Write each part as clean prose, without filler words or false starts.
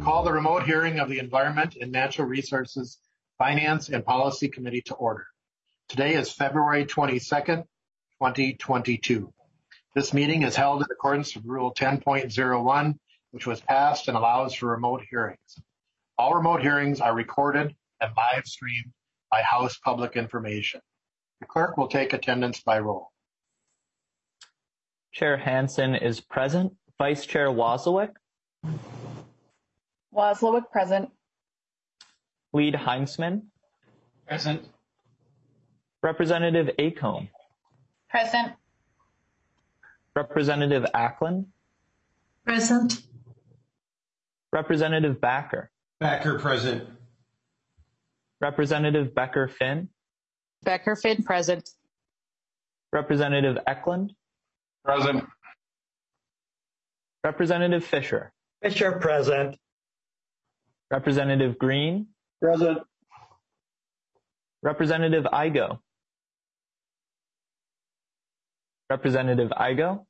Call the remote hearing of the Environment and Natural Resources Finance and Policy Committee to order. Today is February 22nd, 2022. This meeting is held in accordance with Rule 10.01, which was passed and allows for remote hearings. All remote hearings are recorded and live streamed by House Public Information. The clerk will take attendance by roll. Chair Hansen is present. Vice Chair Wozlowick. Wozlowick present. Lead Heinzman. Present. Representative Acomb. Present. Representative Ackland. Present. Representative Backer. Backer present. Representative Becker-Finn. Becker-Finn present. Representative Eklund. Present. Representative Fisher. Fisher present. Representative Green. Present. Representative Igo. Representative Igo.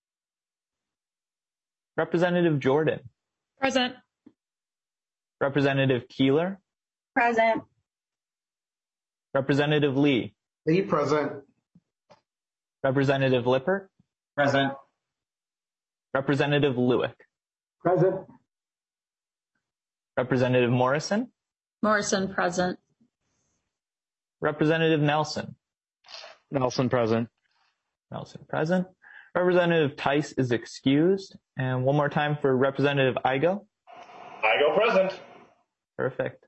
Representative Jordan. Present. Representative Keeler. Present. Representative Lee. Lee present. Representative Lippert. Present. Representative Lewick. Present. Representative Morrison. Morrison present. Representative Nelson. Nelson present. Nelson present. Representative Tice is excused. And one more time for Representative Igo. Igo present. Perfect.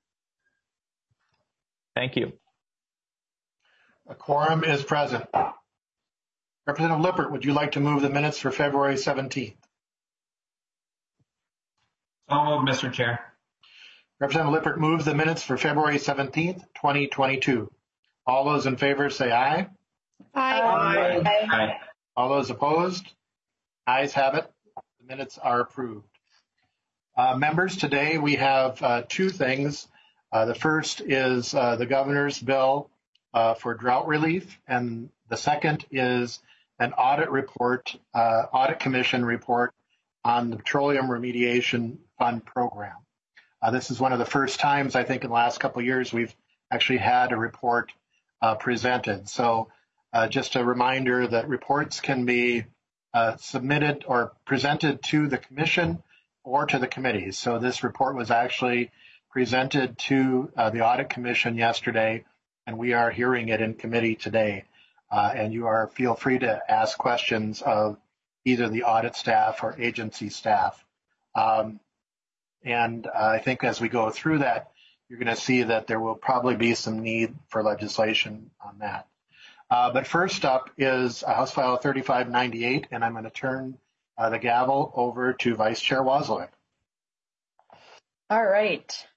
Thank you. A quorum is present. Representative Lippert, would you like to move the minutes for February 17th? So moved, Mr. Chair. Representative Lippert moves the minutes for February 17th, 2022. All those in favor say aye. Aye. Aye. All those opposed? Ayes have it. The minutes are approved. Members, today we have two things. The first is the governor's bill for drought relief, and the second is an audit report, audit commission report on the Petroleum Remediation Fund program. This is one of the first times, I think, in the last couple of years we've actually had a report presented. So just a reminder that reports can be submitted or presented to the commission or to the committees. So this report was actually presented to the audit commission yesterday, and we are hearing it in committee today. And you feel free to ask questions of either the audit staff or agency staff. And I think as we go through that, you're going to see that there will probably be some need for legislation on that. But first up is House File 3598, and I'm going to turn the gavel over to Vice Chair Wozlowick. All right.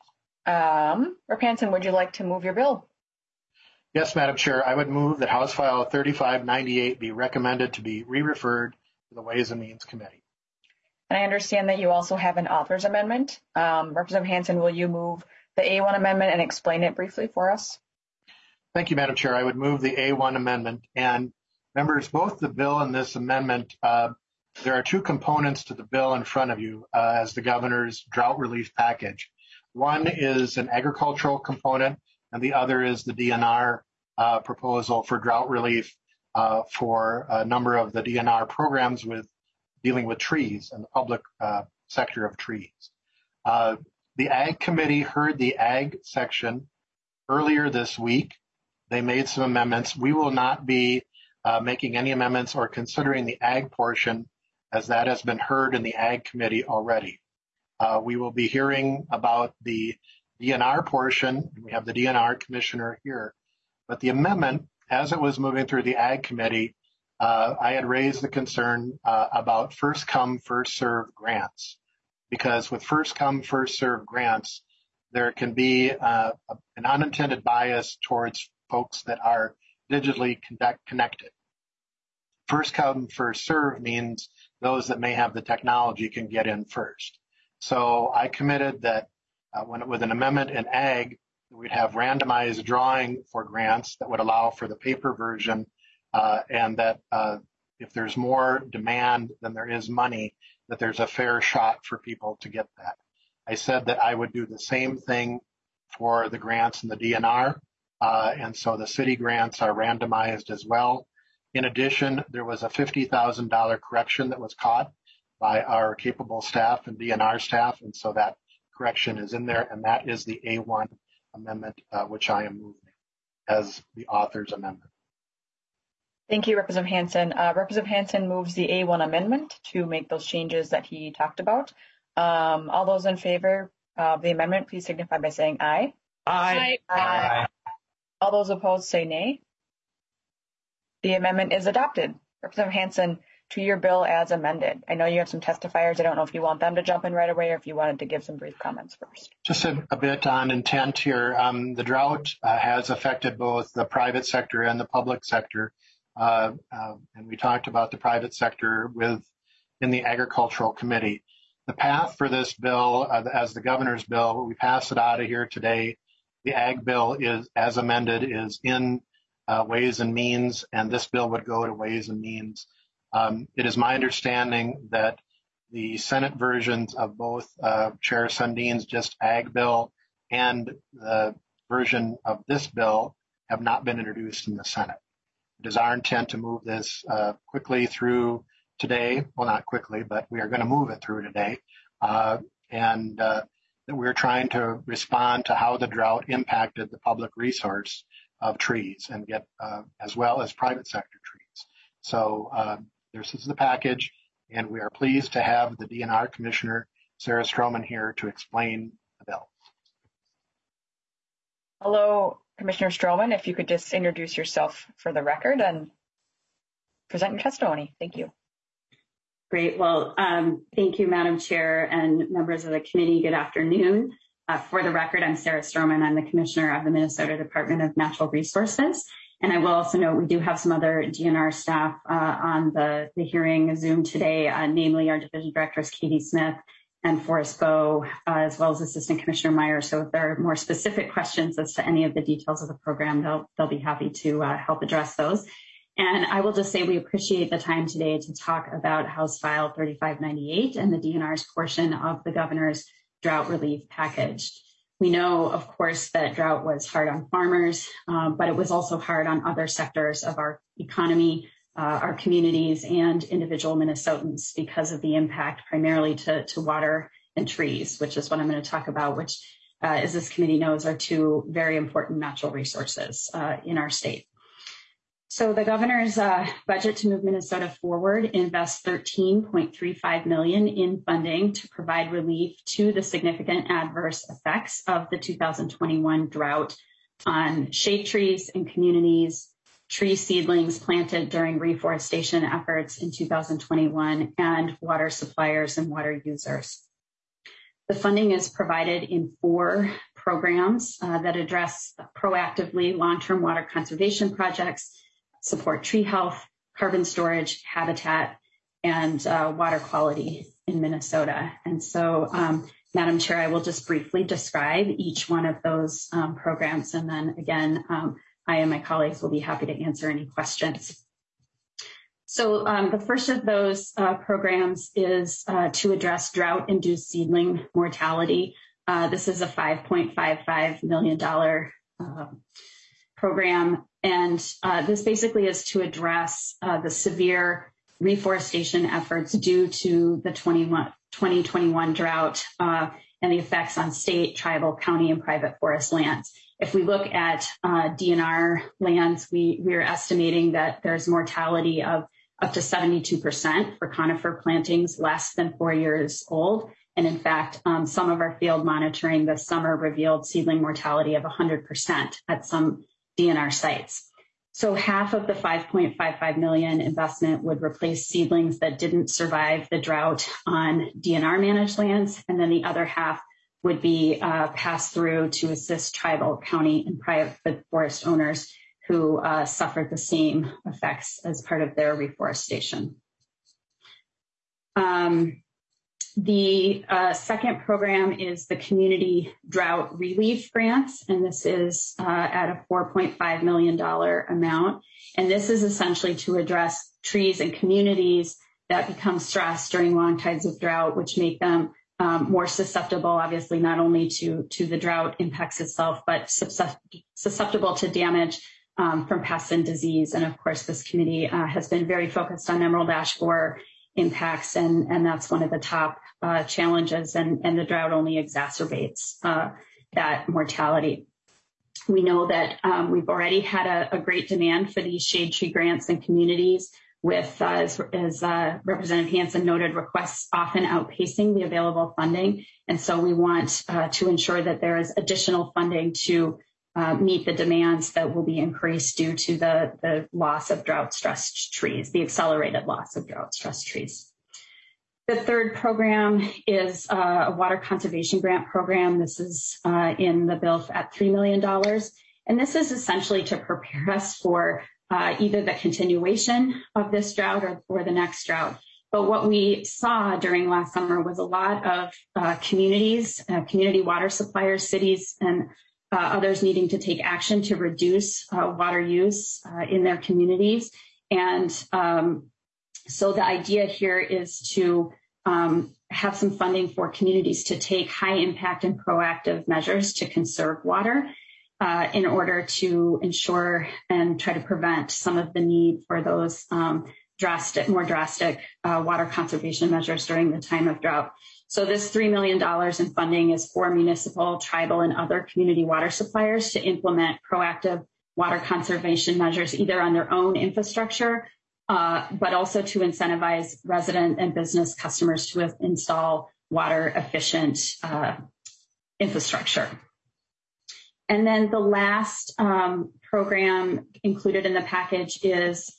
Rep. Hansen, would you like to move your bill? Yes, Madam Chair, I would move that House File 3598 be recommended to be re-referred to the Ways and Means Committee. And I understand that you also have an author's amendment. Representative Hansen, will you move the A1 amendment and explain it briefly for us? Thank you, Madam Chair. I would move the A1 amendment. And members, both the bill and this amendment, there are two components to the bill in front of you as the governor's drought relief package. One is an agricultural component, and the other is the DNR proposal for drought relief for a number of the DNR programs dealing with trees and the public sector of trees. The Ag Committee heard the Ag section earlier this week. They made some amendments. We will not be making any amendments or considering the Ag portion, as that has been heard in the Ag Committee already. We will be hearing about the DNR portion. We have the DNR commissioner here. But the amendment, as it was moving through the Ag Committee, I had raised the concern about first come, first served grants. Because with first come, first served grants, there can be an unintended bias towards folks that are digitally connected. First come, first served means those that may have the technology can get in first. So I committed that with an amendment in Ag, we'd have randomized drawing for grants that would allow for the paper version, and that if there's more demand than there is money, that there's a fair shot for people to get that. I said that I would do the same thing for the grants in the DNR. And so the city grants are randomized as well. In addition, there was a $50,000 correction that was caught by our capable staff and DNR staff. And so that correction is in there, and that is the A1 amendment, which I am moving as the author's amendment. Thank you, Representative Hansen. Representative Hansen moves the A1 amendment to make those changes that he talked about. All those in favor of the amendment, please signify by saying aye. Aye. Aye. All those opposed say nay. The amendment is adopted. Representative Hansen, to your bill as amended. I know you have some testifiers. I don't know if you want them to jump in right away or if you wanted to give some brief comments first. Just a bit on intent here. The drought has affected both the private sector and the public sector. And we talked about the private sector in the Agricultural Committee. The path for this bill, as the governor's bill, we pass it out of here today. The Ag bill is, as amended, is in Ways and Means, and this bill would go to Ways and Means. It is my understanding that the Senate versions of both Chair Sundin's just Ag bill and the version of this bill have not been introduced in the Senate. It is our intent to move this quickly through today. Well, not quickly, but we are going to move it through today. And that we're trying to respond to how the drought impacted the public resource of trees and get as well as private sector trees. So this is the package, and we are pleased to have the DNR Commissioner, Sarah Stroman, here to explain the bill. Hello, Commissioner Stroman. If you could just introduce yourself for the record and present your testimony. Thank you. Great. Well, thank you, Madam Chair and members of the committee. Good afternoon. For the record, I'm Sarah Stroman. I'm the Commissioner of the Minnesota Department of Natural Resources. And I will also note we do have some other DNR staff on the hearing Zoom today, namely our Division Directors Katie Smith and Forrest Bowe, as well as Assistant Commissioner Meyer. So if there are more specific questions as to any of the details of the program, they'll be happy to help address those. And I will just say we appreciate the time today to talk about House File 3598 and the DNR's portion of the governor's drought relief package. We know, of course, that drought was hard on farmers, but it was also hard on other sectors of our economy, our communities, and individual Minnesotans because of the impact primarily to water and trees, which is what I'm going to talk about, which, as this committee knows, are two very important natural resources in our state. So the governor's budget to move Minnesota forward invests $13.35 million in funding to provide relief to the significant adverse effects of the 2021 drought on shade trees in communities, tree seedlings planted during reforestation efforts in 2021, and water suppliers and water users. The funding is provided in 4 programs that address proactively long-term water conservation projects, support tree health, carbon storage, habitat, and water quality in Minnesota. And so, Madam Chair, I will just briefly describe each one of those programs. And then again, I and my colleagues will be happy to answer any questions. So the first of those programs is to address drought-induced seedling mortality. This is a $5.55 million program. And this basically is to address the severe reforestation efforts due to the 2021 drought and the effects on state, tribal, county, and private forest lands. If we look at DNR lands, we're estimating that there's mortality of up to 72% for conifer plantings less than 4 years old. And in fact, some of our field monitoring this summer revealed seedling mortality of 100% at some DNR sites. So half of the $5.55 million investment would replace seedlings that didn't survive the drought on DNR managed lands. And then the other half would be passed through to assist tribal, county, and private forest owners who suffered the same effects as part of their reforestation. The second program is the Community Drought Relief Grants, and this is at a $4.5 million amount. And this is essentially to address trees and communities that become stressed during long tides of drought, which make them more susceptible, obviously, not only to the drought impacts itself, but susceptible to damage from pests and disease. And of course, this committee has been very focused on emerald ash borer impacts, and that's one of the top challenges, and the drought only exacerbates that mortality. We know that we've already had a great demand for these shade tree grants in communities with, as Representative Hansen noted, requests often outpacing the available funding. And so we want to ensure that there is additional funding to meet the demands that will be increased due to the loss of drought-stressed trees, the accelerated loss of drought-stressed trees. The third program is a water conservation grant program. This is in the bill at $3 million. And this is essentially to prepare us for either the continuation of this drought or the next drought. But what we saw during last summer was a lot of communities, community water suppliers, cities, and others needing to take action to reduce water use in their communities. And so the idea here is to have some funding for communities to take high impact and proactive measures to conserve water in order to ensure and try to prevent some of the need for those more drastic water conservation measures during the time of drought. So this $3 million in funding is for municipal, tribal, and other community water suppliers to implement proactive water conservation measures either on their own infrastructure, but also to incentivize resident and business customers to install water efficient infrastructure. And then the last program included in the package is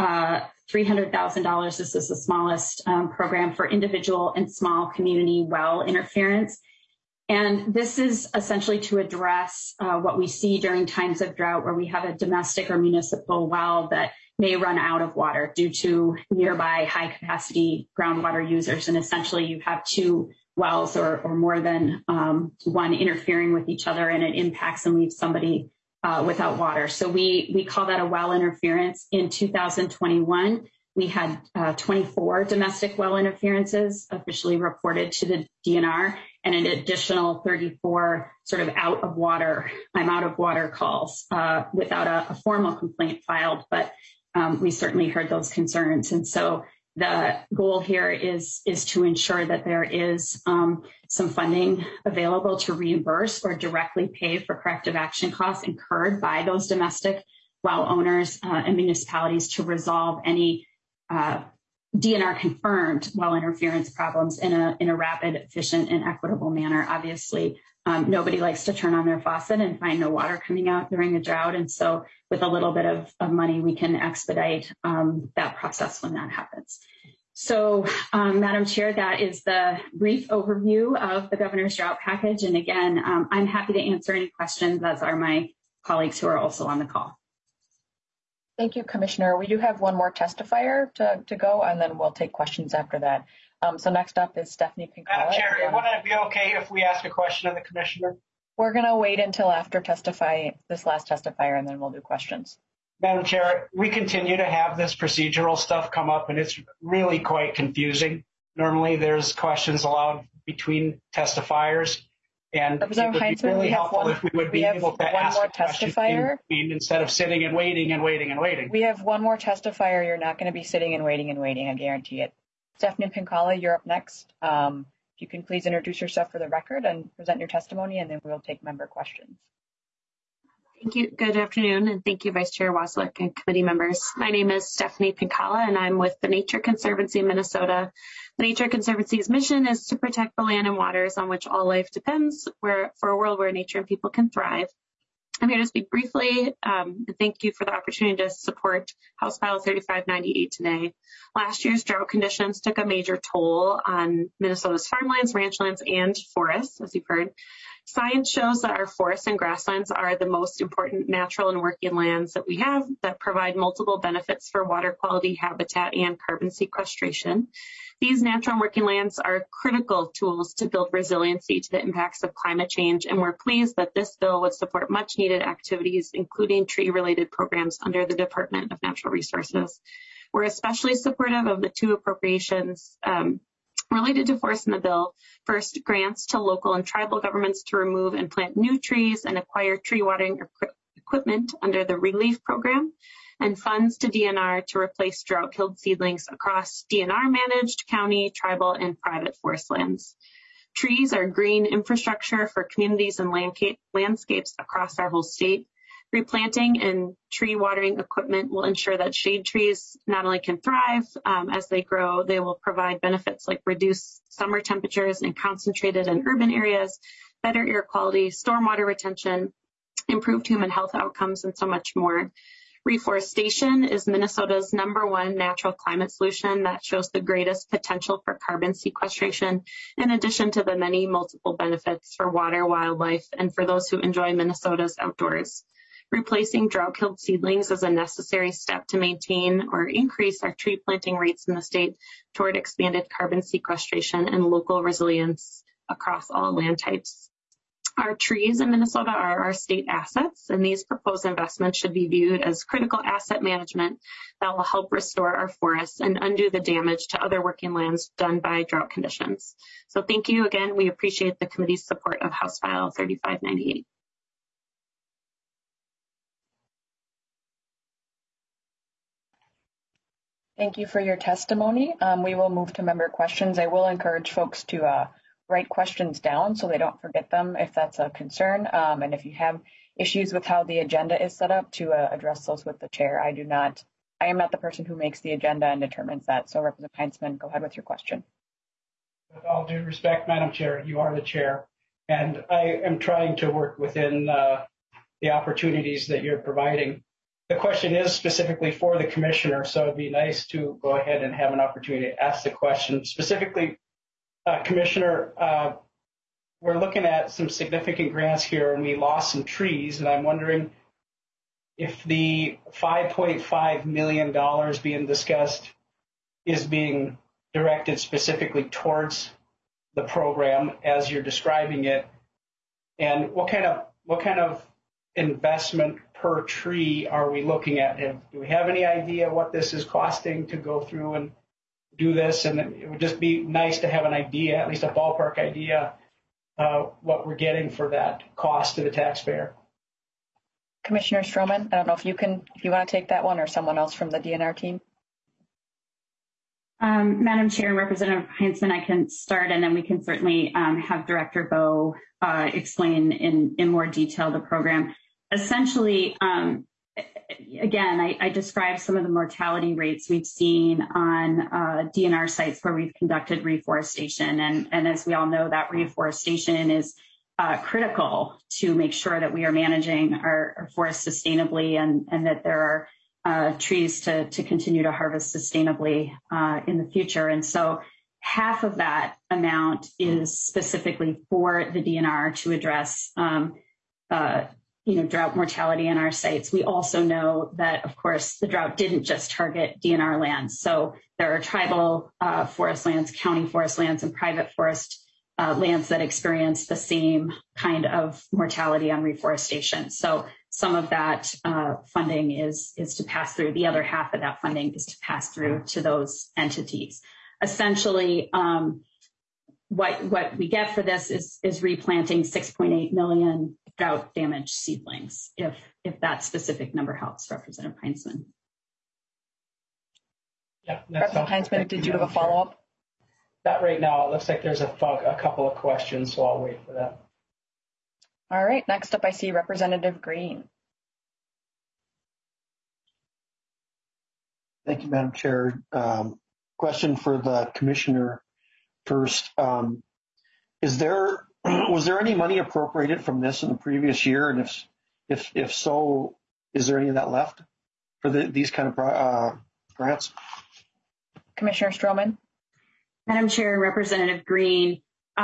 $300,000. This is the smallest program for individual and small community well interference. And this is essentially to address what we see during times of drought where we have a domestic or municipal well that may run out of water due to nearby high capacity groundwater users. And essentially you have two wells or more than one interfering with each other, and it impacts and leaves somebody without water. So we call that a well interference. In 2021, we had 24 domestic well interferences officially reported to the DNR, and an additional 34 sort of I'm out of water calls without a formal complaint filed, but we certainly heard those concerns. And so the goal here is to ensure that there is some funding available to reimburse or directly pay for corrective action costs incurred by those domestic well owners and municipalities to resolve any DNR confirmed well interference problems in a rapid, efficient, and equitable manner. Obviously, nobody likes to turn on their faucet and find no water coming out during a drought. And so with a little bit of money, we can expedite that process when that happens. So, Madam Chair, that is the brief overview of the Governor's Drought Package. And again, I'm happy to answer any questions, as are my colleagues who are also on the call. Thank you, Commissioner. We do have one more testifier to go, and then we'll take questions after that. So next up is Stephanie Pinkala. Madam Chair, would it be okay if we ask a question of the Commissioner? We're going to wait until after this last testifier, and then we'll do questions. Madam Chair, we continue to have this procedural stuff come up, and it's really quite confusing. Normally, there's questions allowed between testifiers, and it would be really helpful if we would be able to ask a question instead of sitting and waiting and waiting and waiting. We have one more testifier. You're not going to be sitting and waiting, I guarantee it. Stephanie Pinkala, you're up next. If you can please introduce yourself for the record and present your testimony, and then we'll take member questions. Thank you. Good afternoon, and thank you, Vice Chair Waslick and committee members. My name is Stephanie Pinkala, and I'm with the Nature Conservancy of Minnesota. The Nature Conservancy's mission is to protect the land and waters on which all life depends for a world where nature and people can thrive. I'm here to speak briefly. Thank you for the opportunity to support House File 3598 today. Last year's drought conditions took a major toll on Minnesota's farmlands, ranchlands, and forests, as you've heard. Science shows that our forests and grasslands are the most important natural and working lands that we have that provide multiple benefits for water quality, habitat, and carbon sequestration. These natural and working lands are critical tools to build resiliency to the impacts of climate change, and we're pleased that this bill would support much needed activities, including tree-related programs under the Department of Natural Resources. We're especially supportive of the two appropriations Related to forest in the bill, first, grants to local and tribal governments to remove and plant new trees and acquire tree watering equipment under the relief program, and funds to DNR to replace drought-killed seedlings across DNR-managed county, tribal, and private forest lands. Trees are green infrastructure for communities and landscapes across our whole state. Replanting and tree watering equipment will ensure that shade trees not only can thrive as they grow, they will provide benefits like reduced summer temperatures and concentrated in urban areas, better air quality, stormwater retention, improved human health outcomes, and so much more. Reforestation is Minnesota's #1 natural climate solution that shows the greatest potential for carbon sequestration, in addition to the many multiple benefits for water, wildlife, and for those who enjoy Minnesota's outdoors. Replacing drought-killed seedlings is a necessary step to maintain or increase our tree planting rates in the state toward expanded carbon sequestration and local resilience across all land types. Our trees in Minnesota are our state assets, and these proposed investments should be viewed as critical asset management that will help restore our forests and undo the damage to other working lands done by drought conditions. So thank you again. We appreciate the committee's support of House File 3598. Thank you for your testimony. We will move to member questions. I will encourage folks to write questions down so they don't forget them if that's a concern. And if you have issues with how the agenda is set up, to address those with the chair. I am not the person who makes the agenda and determines that. So Representative Heinzman, go ahead with your question. With all due respect, Madam Chair, you are the chair, and I am trying to work within the opportunities that you're providing. The question is specifically for the commissioner, so it'd be nice to go ahead and have an opportunity to ask the question. Specifically, Commissioner, we're looking at some significant grants here, and we lost some trees, and I'm wondering if the $5.5 million being discussed is being directed specifically towards the program as you're describing it, and what kind of investment per tree are we looking at? Do we have any idea what this is costing to go through and do this? And it would just be nice to have an idea, at least a ballpark idea, what we're getting for that cost to the taxpayer. Commissioner Stroman, I don't know if you want to take that one, or someone else from the DNR team. Madam Chair and Representative Heinzman, I can start, and then we can certainly have Director Bowe explain in more detail the program. Essentially, again, I described some of the mortality rates we've seen on DNR sites where we've conducted reforestation. And as we all know, that reforestation is critical to make sure that we are managing our forests sustainably, and that there are trees to continue to harvest sustainably in the future. And so half of that amount is specifically for the DNR to address drought mortality in our sites. We also know that, of course, the drought didn't just target DNR lands. So there are tribal forest lands, county forest lands, and private forest lands that experience the same kind of mortality on reforestation. So some of that funding is to pass through. The other half of that funding is to pass through to those entities. Essentially, what we get for this is replanting 6.8 million drought damaged seedlings, if that specific number helps, Representative Heinzman. Yeah, Representative Heinzman, did you have a follow-up? Not right now. It looks like there's a couple of questions, so I'll wait for that. All right. Next up, I see Representative Green. Thank you, Madam Chair. Question for the commissioner first. Was there any money appropriated from this in the previous year? And if so, is there any of that left for these kind of grants? Commissioner Stroman. Madam Chair, Representative Green,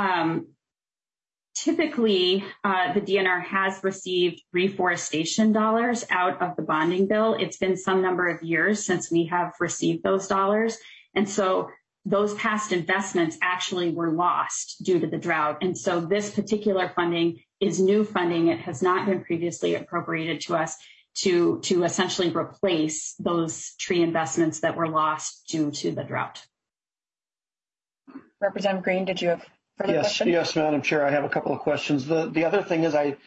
typically the DNR has received reforestation dollars out of the bonding bill. It's been some number of years since we have received those dollars. And so those past investments actually were lost due to the drought. And so this particular funding is new funding. It has not been previously appropriated to us to essentially replace those tree investments that were lost due to the drought. Representative Green, did you have further questions? Yes, Madam Chair. I have a couple of questions. The other thing is I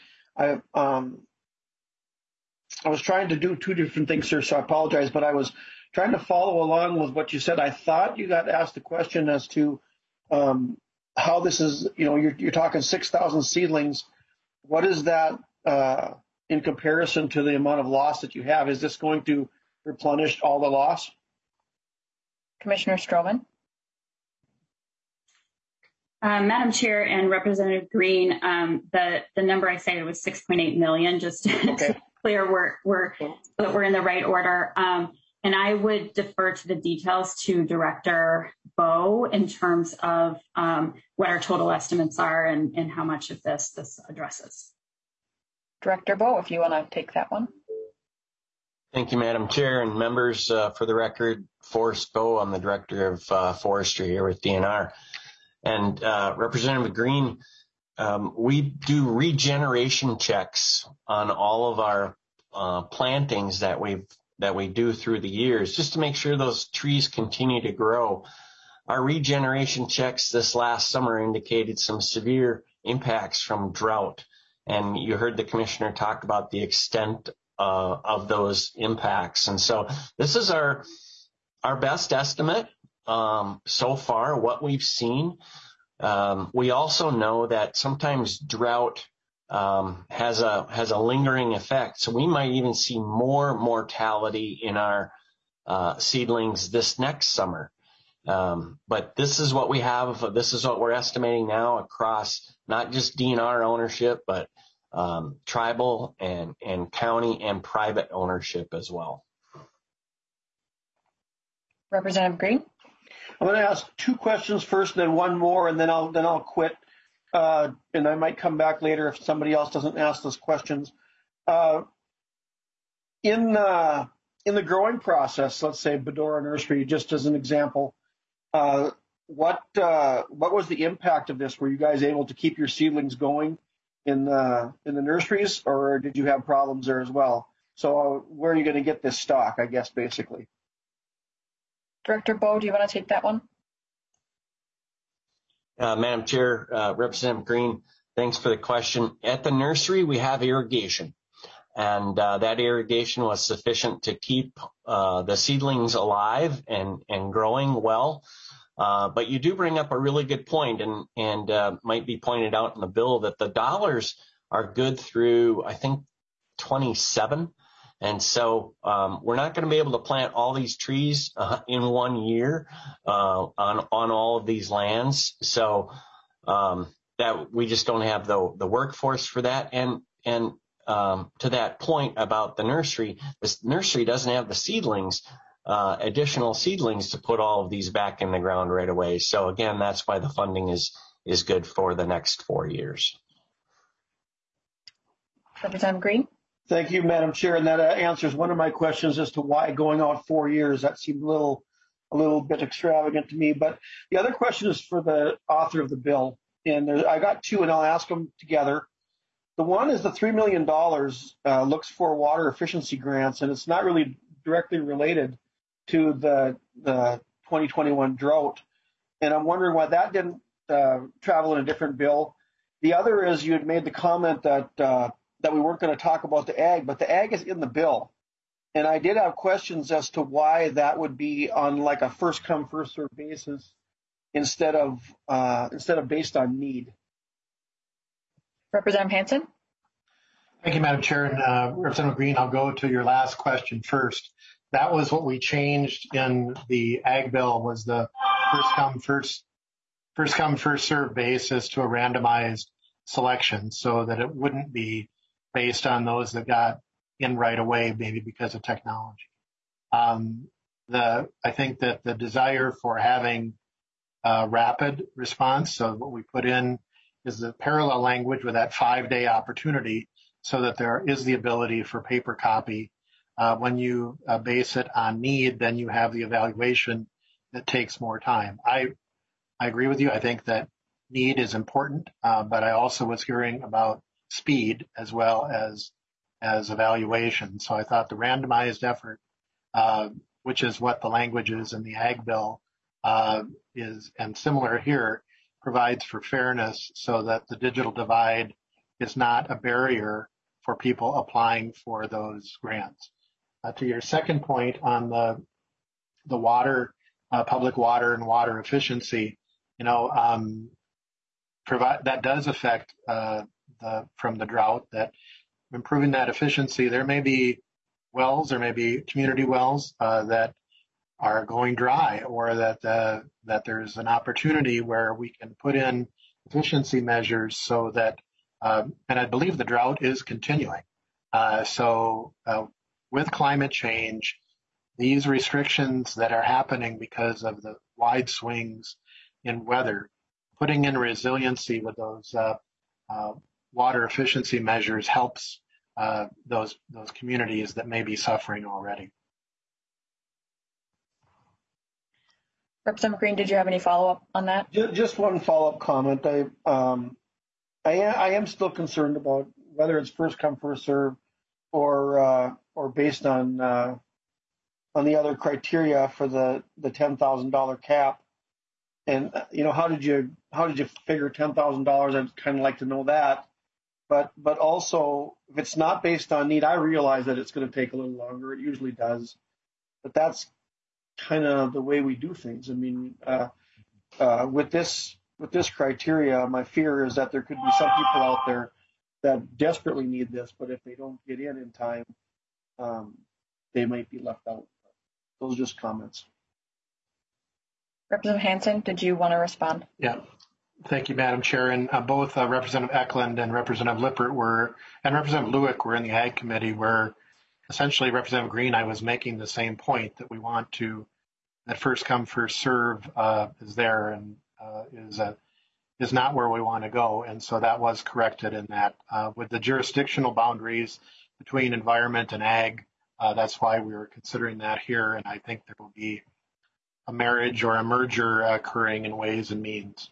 was trying to do two different things here, so I apologize, but I was trying to follow along with what you said. I thought you got asked a question as to how this is, you're talking 6,000 seedlings. What is that in comparison to the amount of loss that you have? Is this going to replenish all the loss? Commissioner Stroman. Madam Chair and Representative Green, the number I cited was 6.8 million, just to be clear we're in the right order. And I would defer to the details to Director Bowe in terms of what our total estimates are and how much of this addresses. Director Bowe, if you want to take that one. Thank you, Madam Chair and members. For the record, Forrest Bowe, I'm the Director of Forestry here with DNR. And Representative Green, we do regeneration checks on all of our plantings that we do through the years, just to make sure those trees continue to grow. Our regeneration checks this last summer indicated some severe impacts from drought. And you heard the commissioner talk about the extent of those impacts. And so this is our best estimate so far, what we've seen. We also know that sometimes drought has a lingering effect. So we might even see more mortality in our seedlings this next summer. But this is what we have. This is what we're estimating now across not just DNR ownership, but tribal and county and private ownership as well. Representative Green. I'm going to ask two questions first, and then one more, and then I'll quit. And I might come back later if somebody else doesn't ask those questions. In the growing process, let's say Bedora Nursery, just as an example, what was the impact of this? Were you guys able to keep your seedlings going in the nurseries, or did you have problems there as well? So where are you going to get this stock, I guess, basically? Director Bowe, do you want to take that one? Madam Chair, Representative Green, thanks for the question. At the nursery, we have irrigation, and that irrigation was sufficient to keep the seedlings alive and growing well. But you do bring up a really good point, and might be pointed out in the bill that the dollars are good through, I think, 27. And so we're not going to be able to plant all these trees in 1 year on all of these lands. So that we just don't have the workforce for that. And to that point about the nursery, this nursery doesn't have the seedlings, additional seedlings to put all of these back in the ground right away. So again, that's why the funding is good for the next 4 years. Representative Green. Thank you, Madam Chair. And that answers one of my questions as to why going out 4 years. That seemed a little bit extravagant to me. But the other question is for the author of the bill. And I got two, and I'll ask them together. The one is the $3 million looks for water efficiency grants, and it's not really directly related to the 2021 drought. And I'm wondering why that didn't travel in a different bill. The other is you had made the comment that we weren't going to talk about the ag, but the ag is in the bill. And I did have questions as to why that would be on like a first come, first served basis instead of based on need. Representative Hansen. Thank you, Madam Chair. And Representative Green, I'll go to your last question first. That was what we changed in the ag bill, was the first come, first served basis to a randomized selection, so that it wouldn't be based on those that got in right away, maybe because of technology. I think that the desire for having a rapid response, so what we put in is the parallel language with that 5-day opportunity, so that there is the ability for paper copy. When you base it on need, then you have the evaluation that takes more time. I agree with you. I think that need is important, but I also was hearing about speed as well as evaluation. So I thought the randomized effort, which is what the language is in the ag bill, is, and similar here, provides for fairness so that the digital divide is not a barrier for people applying for those grants. To your second point on the water, public water and water efficiency, that does affect from the drought, that improving that efficiency. There may be wells, there may be community wells that are going dry, or that there's an opportunity where we can put in efficiency measures so that, and I believe the drought is continuing. So with climate change, these restrictions that are happening because of the wide swings in weather, putting in resiliency with those water efficiency measures helps those communities that may be suffering already. Representative Green, did you have any follow-up on that? Just one follow-up comment. I am still concerned about whether it's first come, first serve, or based on the other criteria for the $10,000 cap. And how did you figure $10,000? I'd kind of like to know that. But also, if it's not based on need, I realize that it's going to take a little longer. It usually does. But that's kind of the way we do things. I mean, with this criteria, my fear is that there could be some people out there that desperately need this, but if they don't get in time, they might be left out. Those are just comments. Representative Hansen, did you want to respond? Yeah. Thank you, Madam Chair. And both Representative Eklund and Representative Lippert and Representative Lueck were in the Ag Committee, where essentially Representative Green, I was making the same point, that we want that first come, first serve is there and is not where we want to go. And so that was corrected in that. With the jurisdictional boundaries between environment and ag, that's why we were considering that here. And I think there will be a marriage or a merger occurring in Ways and Means.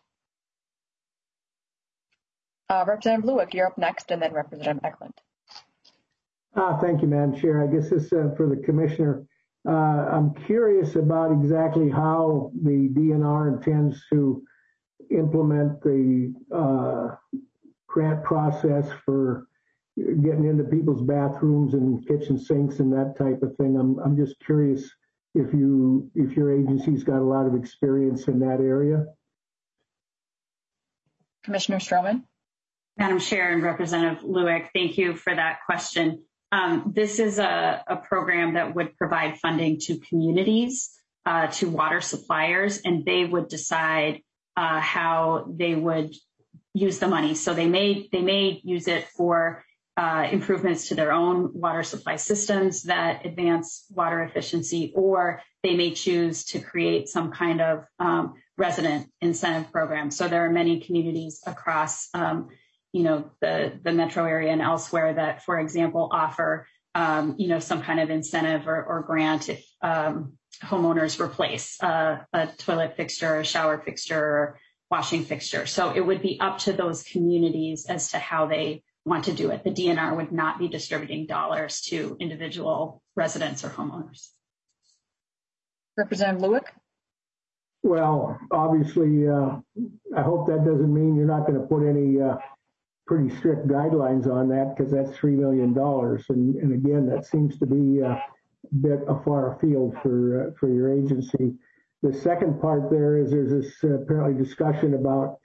Representative Lueck, you're up next, and then Representative Eklund. Thank you, Madam Chair. I guess this is for the Commissioner. I'm curious about exactly how the DNR intends to implement the grant process for getting into people's bathrooms and kitchen sinks and that type of thing. I'm just curious if your agency's got a lot of experience in that area. Commissioner Stroman. Madam Chair and Representative Lueck, thank you for that question. This is a program that would provide funding to communities, to water suppliers, and they would decide how they would use the money. So they may use it for improvements to their own water supply systems that advance water efficiency, or they may choose to create some kind of resident incentive program. So there are many communities across the metro area and elsewhere that, for example, offer, some kind of incentive or grant if homeowners replace a toilet fixture, a shower fixture, or washing fixture. So it would be up to those communities as to how they want to do it. The DNR would not be distributing dollars to individual residents or homeowners. Representative Lueck? Well, obviously, I hope that doesn't mean you're not going to put any pretty strict guidelines on that, because that's $3 million. And again, that seems to be a bit far afield for your agency. The second part there is there's this apparently discussion about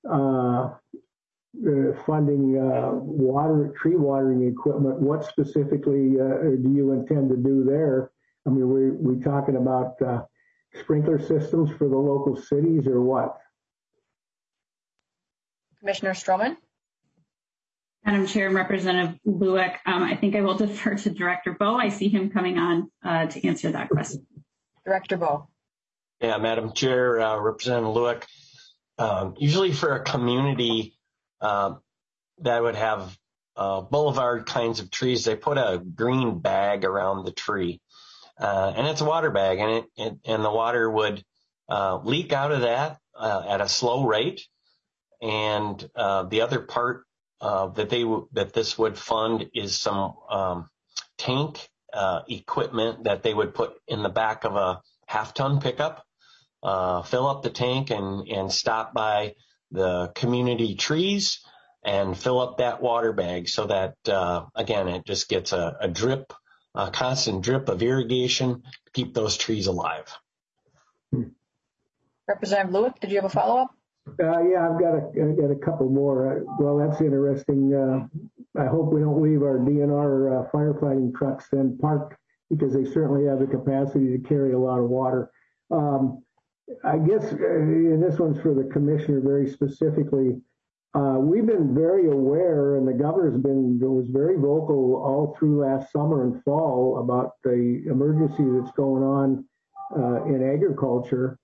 funding tree watering equipment. What specifically do you intend to do there? I mean, we talking about sprinkler systems for the local cities or what? Commissioner Stroman? Madam Chair and Representative Lueck, I think I will defer to Director Bowe. I see him coming on to answer that question. Director Bowe. Yeah, Madam Chair, Representative Lueck, usually for a community that would have boulevard kinds of trees, they put a green bag around the tree. And it's a water bag, and the water would leak out of that at a slow rate. And the other part that this would fund is some tank equipment that they would put in the back of a half-ton pickup fill up the tank and stop by the community trees and fill up that water bag so that, again, it just gets a drip, a constant drip of irrigation to keep those trees alive. Representative Lewick, did you have a follow-up? Yeah, I've got a couple more. Well, that's interesting. I hope we don't leave our DNR firefighting trucks then parked, because they certainly have the capacity to carry a lot of water. I guess, and this one's for the commissioner very specifically. We've been very aware, and the governor's was very vocal all through last summer and fall about the emergency that's going on in agriculture.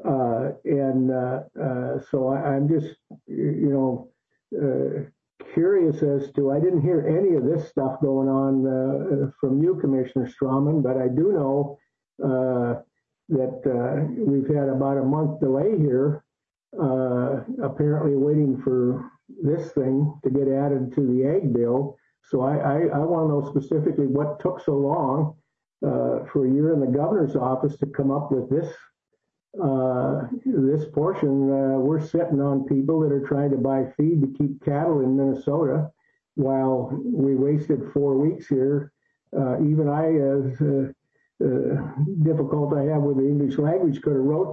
So I'm just, curious as to, I didn't hear any of this stuff going on from you, Commissioner Strawman, but I do know that we've had about a month delay here, apparently waiting for this thing to get added to the ag bill. So I want to know specifically what took so long for you in the governor's office to come up with this portion. We're sitting on people that are trying to buy feed to keep cattle in Minnesota, while we wasted 4 weeks here. Even I, as difficult I have with the English language, could have wrote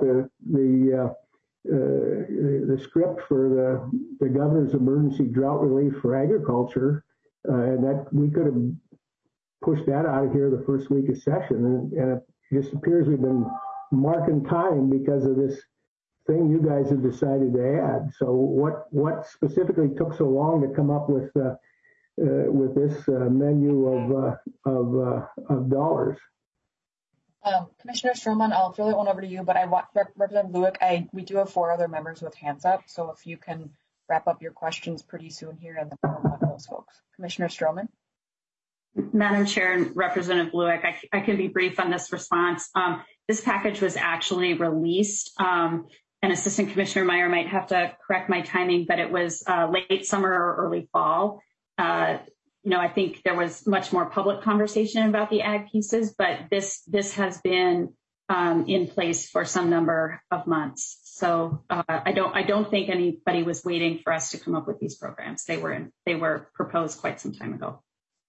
the script for the governor's emergency drought relief for agriculture, and that we could have pushed that out of here the first week of session. And it just appears we've been marking time because of this thing you guys have decided to add. So what specifically took so long to come up with this menu of dollars? Commissioner Strawman, I'll throw that one over to you, but I want Representative Lewick, we do have 4 other members with hands up, so if you can wrap up your questions pretty soon here, and then we'll let those folks. Commissioner Strawman. Madam Chair and Representative Lewick, I can be brief on this response. This package was actually released, and Assistant Commissioner Meyer might have to correct my timing, but it was late summer or early fall. I think there was much more public conversation about the ag pieces, but this has been in place for some number of months. So I don't think anybody was waiting for us to come up with these programs. They were proposed quite some time ago.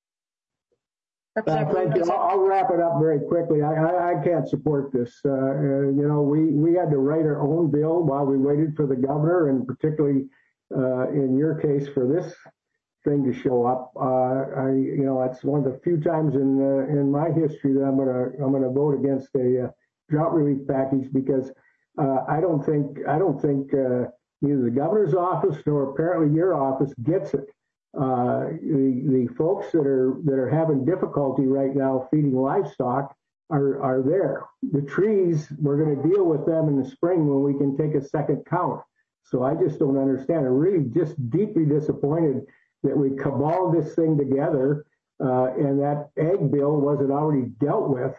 Thank you. I'll wrap it up very quickly. I can't support this. We had to write our own bill while we waited for the governor, and particularly in your case for this thing to show up. It's one of the few times in my history that I'm gonna vote against a drought relief package, because I don't think neither the governor's office nor apparently your office gets it. The folks that are having difficulty right now feeding livestock are there. The trees, we're going to deal with them in the spring when we can take a second count. So I just don't understand. I'm really just deeply disappointed that we caballed this thing together, and that ag bill wasn't already dealt with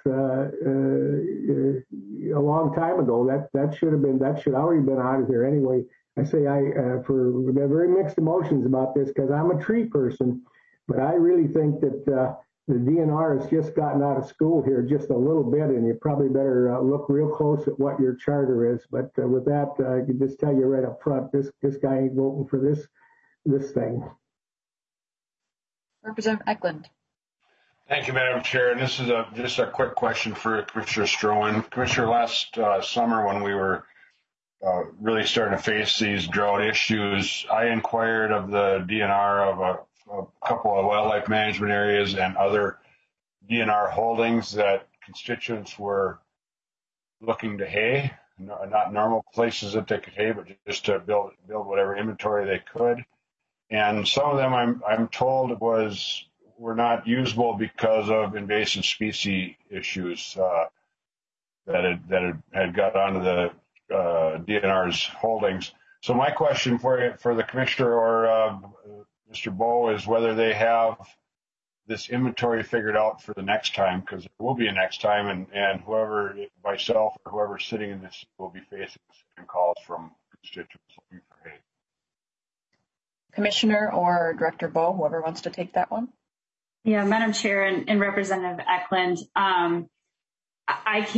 a long time ago. That should already been out of here anyway. I say for very mixed emotions about this, because I'm a tree person, but I really think that the DNR has just gotten out of school here just a little bit, and you probably better look real close at what your charter is. But with that, I can just tell you right up front, this guy ain't voting for this thing. Representative Eklund. Thank you, Madam Chair. And this is just a quick question for Commissioner Stroman. Commissioner, last summer when we were really starting to face these drought issues, I inquired of the DNR of a couple of wildlife management areas and other DNR holdings that constituents were looking to hay, not normal places that they could hay, but just to build whatever inventory they could. And some of them I'm told were not usable because of invasive species issues that had got onto the DNR's holdings. So my question for the commissioner or Mr. Bowe is whether they have this inventory figured out for the next time, because there will be a next time, and whoever, myself or whoever's sitting in this will be facing the same calls from constituents looking for hay. Commissioner or Director Bowe, whoever wants to take that one. Yeah, Madam Chair and Representative Eklund, I can't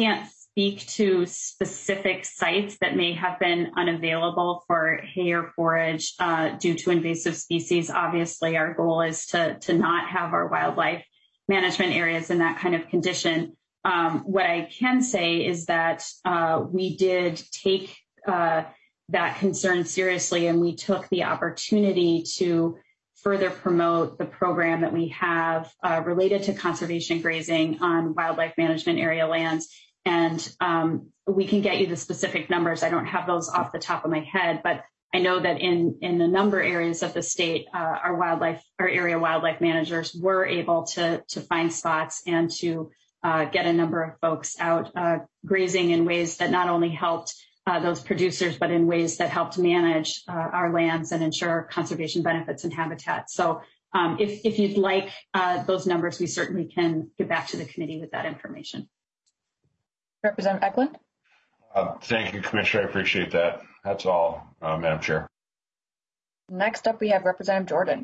speak to specific sites that may have been unavailable for hay or forage due to invasive species. Obviously, our goal is to not have our wildlife management areas in that kind of condition. What I can say is that we did take that concern seriously, and we took the opportunity to further promote the program that we have related to conservation grazing on wildlife management area lands. And we can get you the specific numbers. I don't have those off the top of my head, but I know that in a number of areas of the state, our area wildlife managers were able to find spots and to get a number of folks out grazing in ways that not only helped those producers, but in ways that helped manage our lands and ensure conservation benefits and habitat. So if you'd like those numbers, we certainly can get back to the committee with that information. Representative Eklund. Thank you, Commissioner. I appreciate that. That's all, Madam Chair. Next up, we have Representative Jordan.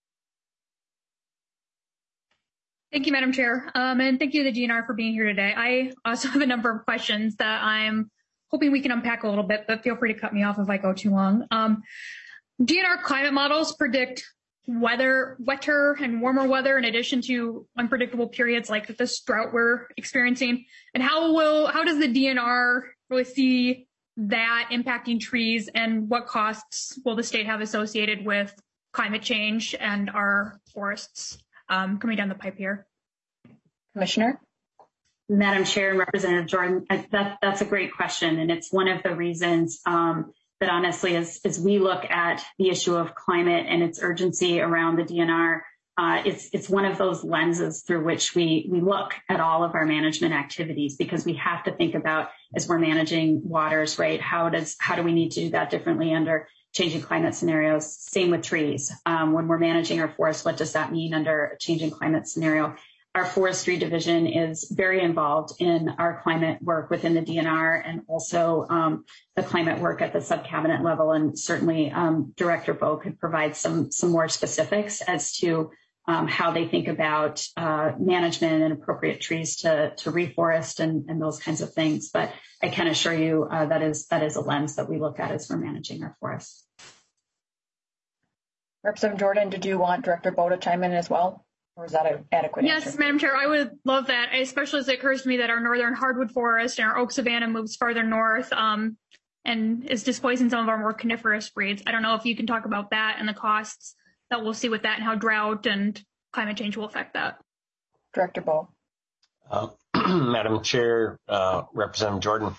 Thank you, Madam Chair. And thank you to the DNR for being here today. I also have a number of questions that I'm hoping we can unpack a little bit, but feel free to cut me off if I go too long. DNR climate models predict wetter and warmer weather in addition to unpredictable periods like this drought we're experiencing. And how does the DNR really see that impacting trees, and what costs will the state have associated with climate change and our forests coming down the pipe here? Commissioner? Madam Chair and Representative Jordan, that's a great question. And it's one of the reasons that honestly, as we look at the issue of climate and its urgency around the DNR, it's one of those lenses through which we look at all of our management activities, because we have to think about, as we're managing waters, right, how do we need to do that differently under changing climate scenarios? Same with trees. When we're managing our forests, what does that mean under a changing climate scenario? Our forestry division is very involved in our climate work within the DNR, and also the climate work at the sub-cabinet level. And certainly Director Bowe could provide some more specifics as to how they think about management and appropriate trees to reforest and those kinds of things. But I can assure you that is a lens that we look at as we're managing our forests. Representative Jordan, did you want Director Bowe to chime in as well? Or is that an adequate answer? Yes, Madam Chair, I would love that, especially as it occurs to me that our northern hardwood forest and our oak savanna moves farther north and is displacing some of our more coniferous breeds. I don't know if you can talk about that and the costs that we'll see with that and how drought and climate change will affect that. Director Bowe. Madam Chair, Representative Jordan,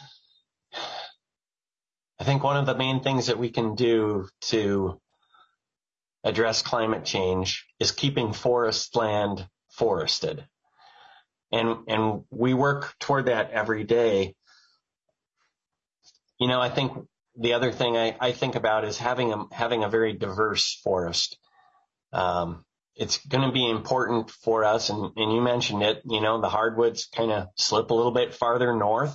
I think one of the main things that we can do to address climate change is keeping forest land forested. And we work toward that every day. You know, I think the other thing I think about is having a very diverse forest. It's going to be important for us, and you mentioned it, you know, the hardwoods kind of slip a little bit farther north.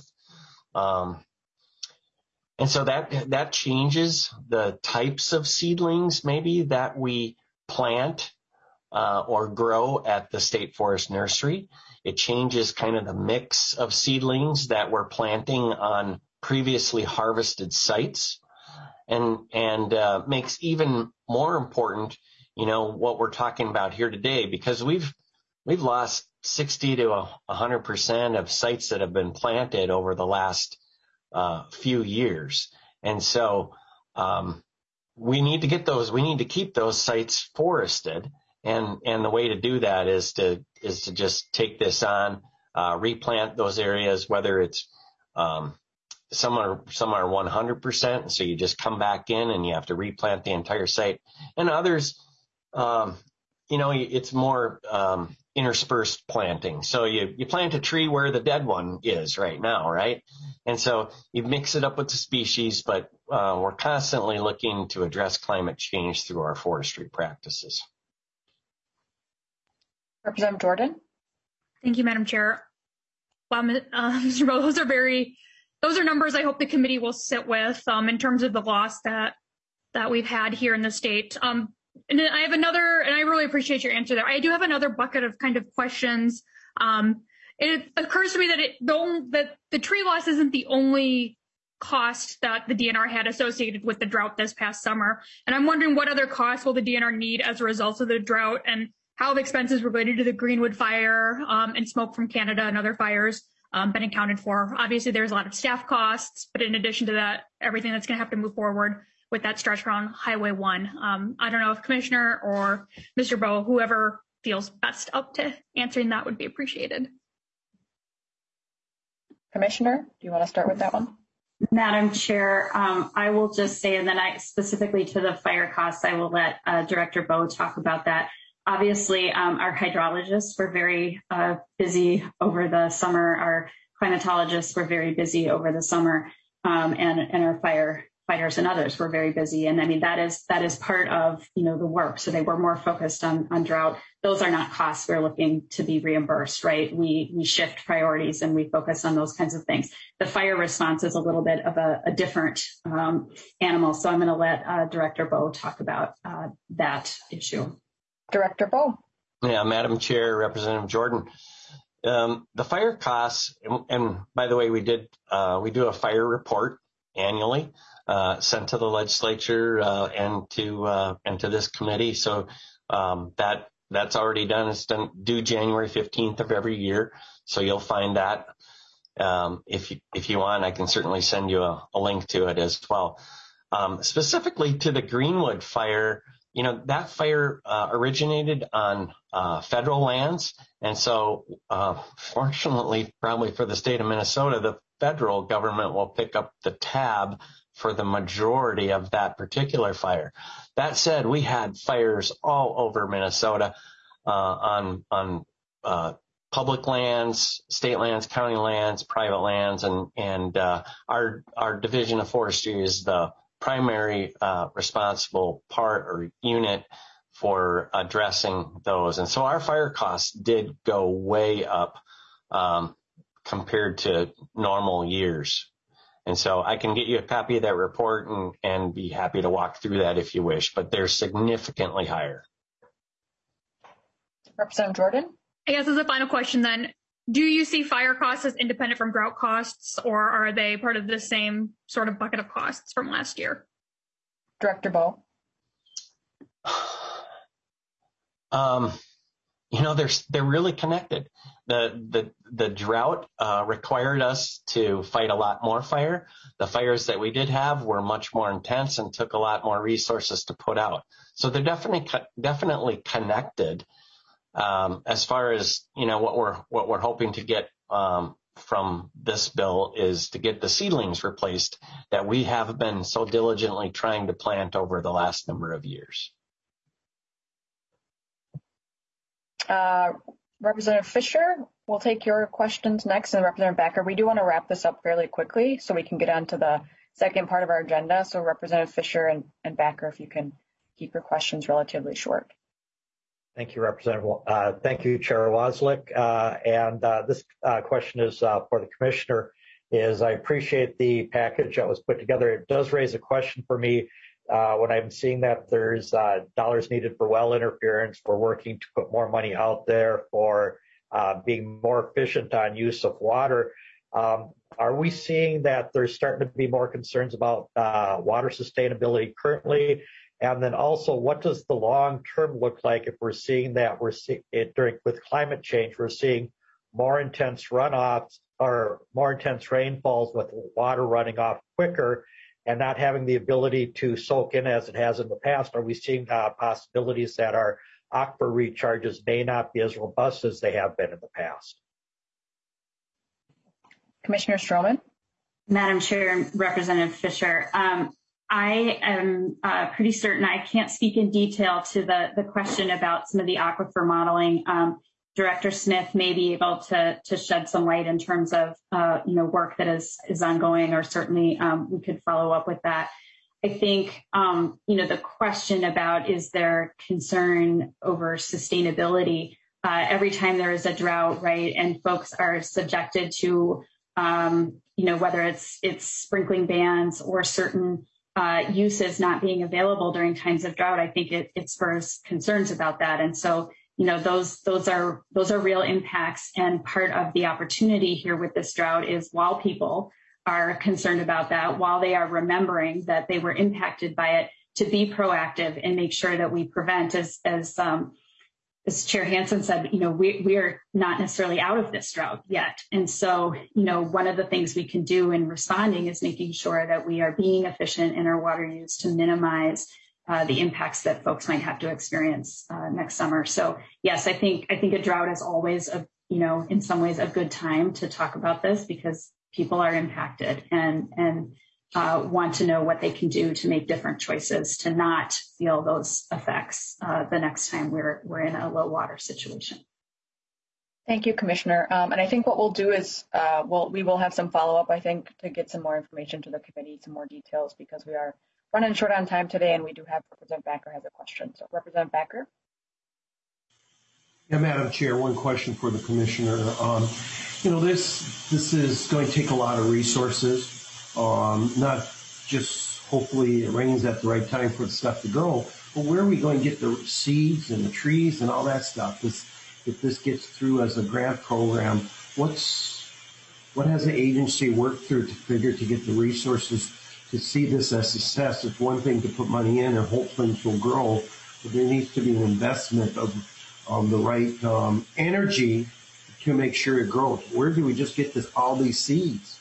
And so that changes the types of seedlings maybe that we plant or grow at the State Forest Nursery. It changes kind of the mix of seedlings that we're planting on previously harvested sites, and makes even more important, you know, what we're talking about here today, because we've lost 60 to 100% of sites that have been planted over the last few years. And so we need to keep those sites forested. And the way to do that is to just take this on, replant those areas, whether it's some are 100%. So you just come back in and you have to replant the entire site, and others, you know, it's more interspersed planting. So you plant a tree where the dead one is right now, right? And so you mix it up with the species, but we're constantly looking to address climate change through our forestry practices. Representative Jordan. Thank you, Madam Chair. Well, Mr. Bowe, those are numbers I hope the committee will sit with in terms of the loss that we've had here in the state. And I have another, and I really appreciate your answer there. I do have another bucket of kind of questions. it occurs to me that the tree loss isn't the only cost that the DNR had associated with the drought this past summer. And I'm wondering what other costs will the DNR need as a result of the drought, and how have expenses related to the Greenwood fire and smoke from Canada and other fires been accounted for? Obviously, there's a lot of staff costs, but in addition to that, everything that's going to have to move forward with that stretch around Highway 1. I don't know if Commissioner or Mr. Bowe, whoever feels best up to answering that would be appreciated. Commissioner, do you want to start with that one? Madam Chair, I will just say, and then specifically to the fire costs, I will let Director Bowe talk about that. Obviously, our hydrologists were very busy over the summer. Our climatologists were very busy over the summer, and our firefighters and others were very busy. And I mean, that is part of, the work. So they were more focused on drought. Those are not costs we're looking to be reimbursed, right? We shift priorities and we focus on those kinds of things. The fire response is a little bit of a different animal. So I'm going to let Director Bowe talk about that issue. Director Bowe. Yeah, Madam Chair, Representative Jordan. The fire costs, and by the way, we do a fire report annually, sent to the legislature and to this committee. So that's already done. It's due January 15th of every year. So you'll find that. If you want, I can certainly send you a link to it as well. Specifically to the Greenwood fire, that fire originated on federal lands. And so fortunately, probably for the state of Minnesota, the federal government will pick up the tab for the majority of that particular fire. That said, we had fires all over Minnesota on public lands, state lands, county lands, private lands, and our Division of Forestry is the primary responsible part or unit for addressing those. And so our fire costs did go way up compared to normal years. And so I can get you a copy of that report and be happy to walk through that if you wish, but they're significantly higher. Representative Jordan? I guess as a final question then, do you see fire costs as independent from drought costs, or are they part of the same sort of bucket of costs from last year? Director Bowe? They're really connected. The drought required us to fight a lot more fire. The fires that we did have were much more intense and took a lot more resources to put out. So they're definitely connected. As far as what we're hoping to get from this bill is to get the seedlings replaced that we have been so diligently trying to plant over the last number of years. Representative Fisher, we'll take your questions next, and Representative Backer. We do want to wrap this up fairly quickly so we can get on to the second part of our agenda. So Representative Fisher and Backer, if you can keep your questions relatively short. Thank you, Representative. Thank you, Chair Wozlik. This question is for the Commissioner. I appreciate the package that was put together. It does raise a question for me when I'm seeing that there's dollars needed for well interference. We're working to put more money out there for being more efficient on use of water. Are we seeing that there's starting to be more concerns about water sustainability currently? And then also, what does the long term look like if we're seeing that with climate change, we're seeing more intense runoffs or more intense rainfalls with water running off quicker and not having the ability to soak in as it has in the past? Are we seeing possibilities that our aquifer recharges may not be as robust as they have been in the past? Commissioner Stroman? Madam Chair and Representative Fisher, I am pretty certain I can't speak in detail to the question about some of the aquifer modeling. Director Smith may be able to shed some light in terms of work that is ongoing, or certainly we could follow up with that. I think the question about is there concern over sustainability every time there is a drought, right? And folks are subjected to whether it's sprinkling bans or certain uses not being available during times of drought. I think it spurs concerns about that. And so those are real impacts. And part of the opportunity here with this drought is while people are concerned about that, while they are remembering that they were impacted by it, to be proactive and make sure that we prevent, as Chair Hansen said, we are not necessarily out of this drought yet. And so, one of the things we can do in responding is making sure that we are being efficient in our water use to minimize the impacts that folks might have to experience next summer. So yes, I think a drought is always in some ways a good time to talk about this because people are impacted and want to know what they can do to make different choices to not feel those effects the next time we're in a low water situation. Thank you, Commissioner. And I think what we'll do is we will have some follow-up, I think, to get some more information to the committee, some more details, because we are running short on time today, and we do have Representative Backer has a question. So Representative Backer. Yeah, Madam Chair, one question for the Commissioner. This is going to take a lot of resources, not just hopefully it rains at the right time for the stuff to grow, but where are we going to get the seeds and the trees and all that stuff? If this gets through as a grant program, what has the agency worked through to figure to get the resources to see this as a success? It's one thing to put money in and hope things will grow, but there needs to be an investment of the right energy to make sure it grows. Where do we just get all these seeds?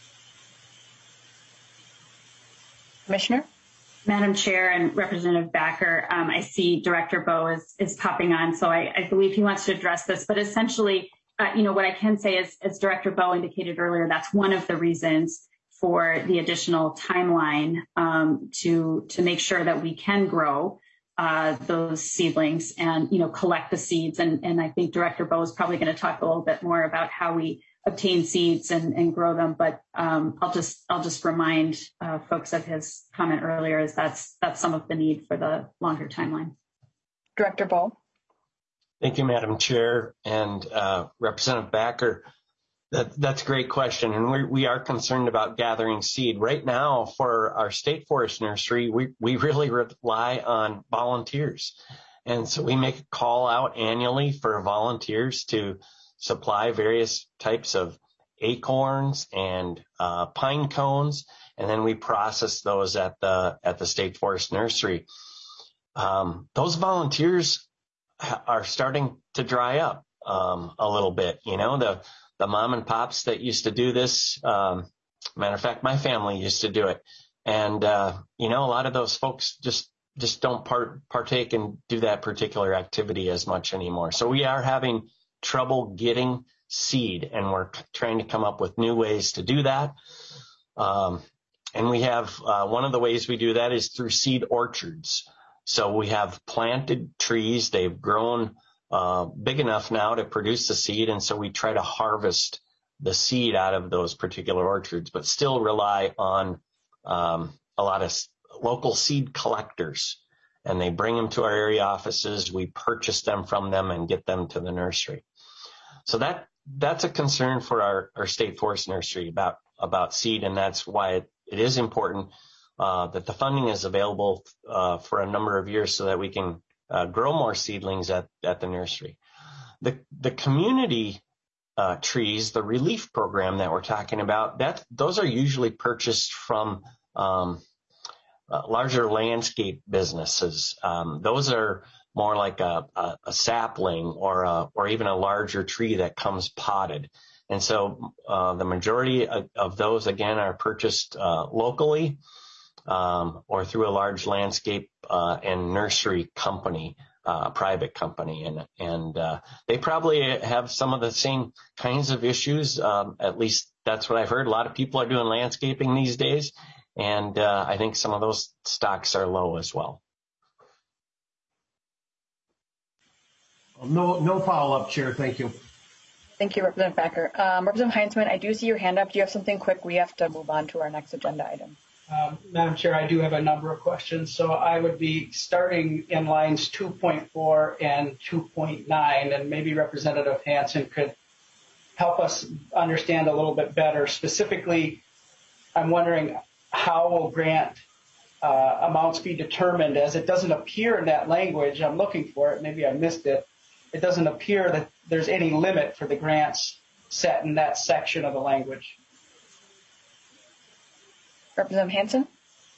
Commissioner? Madam Chair and Representative Backer, I see Director Bowe is popping on, so I believe he wants to address this. But essentially, what I can say is, as Director Bowe indicated earlier, that's one of the reasons for the additional timeline to make sure that we can grow those seedlings and collect the seeds. And I think Director Bowe is probably going to talk a little bit more about how we obtain seeds and grow them. But I'll just remind folks of his comment earlier is that's some of the need for the longer timeline. Director Bowe. Thank you, Madam Chair, and Representative Backer. That's a great question, and we are concerned about gathering seed. Right now, for our state forest nursery, we really rely on volunteers. And so we make a call out annually for volunteers to supply various types of acorns and pine cones, and then we process those at the state forest nursery. Those volunteers are starting to dry up a little bit. The mom and pops that used to do this, matter of fact, my family used to do it. And, a lot of those folks just don't partake and do that particular activity as much anymore. So we are having trouble getting seed, and we're trying to come up with new ways to do that. And we have, one of the ways we do that is through seed orchards. So we have planted trees. They've grown big enough now to produce the seed, and so we try to harvest the seed out of those particular orchards, but still rely on a lot of local seed collectors, and they bring them to our area offices. We purchase them from them and get them to the nursery. So that's a concern for our state forest nursery about seed, and that's why it is important that the funding is available for a number of years so that we can grow more seedlings at the nursery. The community trees, the relief program that we're talking about, those are usually purchased from larger landscape businesses. Those are more like a sapling or even a larger tree that comes potted. And so the majority of those, again, are purchased locally or through a large landscape and nursery company, private company. And they probably have some of the same kinds of issues. At least that's what I've heard. A lot of people are doing landscaping these days. And I think some of those stocks are low as well. No follow-up, Chair. Thank you. Thank you, Representative Backer. Representative Heinzman, I do see your hand up. Do you have something quick? We have to move on to our next agenda item. Madam Chair, I do have a number of questions. So I would be starting in lines 2.4 and 2.9, and maybe Representative Hansen could help us understand a little bit better. Specifically, I'm wondering how will grant amounts be determined, as it doesn't appear in that language. I'm looking for it. Maybe I missed it. it doesn't appear that there's any limit for the grants set in that section of the language. Representative Hansen?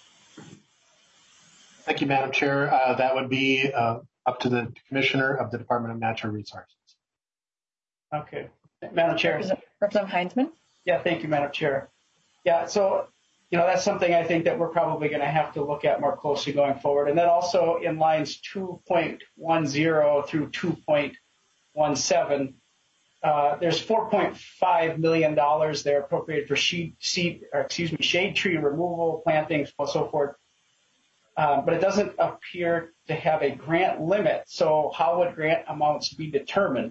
Thank you, Madam Chair. That would be up to the Commissioner of the Department of Natural Resources. Okay. Madam Chair. Representative Heinzman? Yeah, thank you, Madam Chair. Yeah, so, that's something I think that we're probably going to have to look at more closely going forward. And then also in lines 2.10 through 2.17, there's $4.5 million there appropriated for shade tree removal, plantings, and so forth. But it doesn't appear to have a grant limit. So how would grant amounts be determined?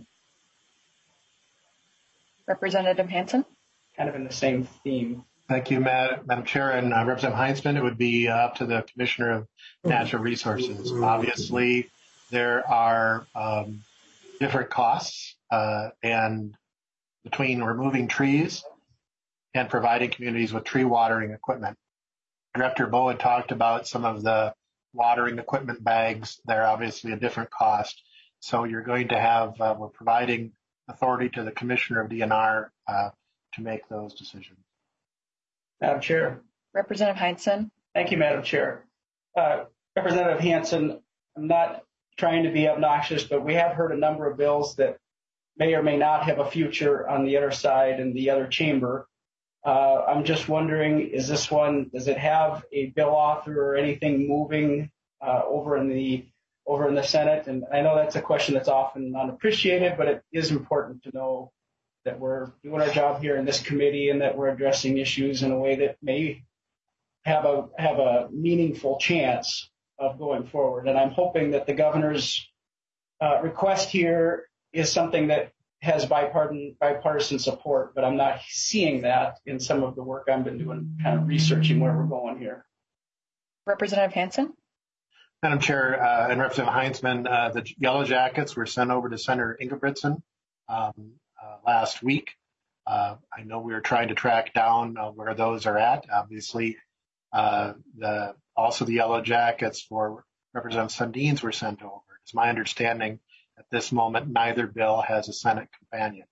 Representative Hansen? Kind of in the same theme. Thank you, Madam Chair. And Representative Heinzman, it would be up to the Commissioner of Natural Resources. Obviously, there are different costs and between removing trees and providing communities with tree watering equipment. Director Bowe had talked about some of the watering equipment bags. They're obviously a different cost. So you're going to have, we're providing authority to the Commissioner of DNR to make those decisions. Madam Chair. Representative Heinzen. Thank you, Madam Chair. Representative Hansen, I'm not trying to be obnoxious, but we have heard a number of bills that may or may not have a future on the other side in the other chamber. I'm just wondering, is this one, does it have a bill author or anything moving over in the Senate? And I know that's a question that's often unappreciated, but it is important to know that we're doing our job here in this committee and that we're addressing issues in a way that may have a meaningful chance of going forward. And I'm hoping that the governor's request here is something that has bipartisan support, but I'm not seeing that in some of the work I've been doing, kind of researching where we're going here. Representative Hansen. Madam Chair and Representative Heinzman, the Yellow Jackets were sent over to Senator Ingebrigtsen last week. I know we were trying to track down where those are at. Obviously, also the Yellow Jackets for Representative Sundins were sent over. It's my understanding at this moment, neither bill has a Senate companion.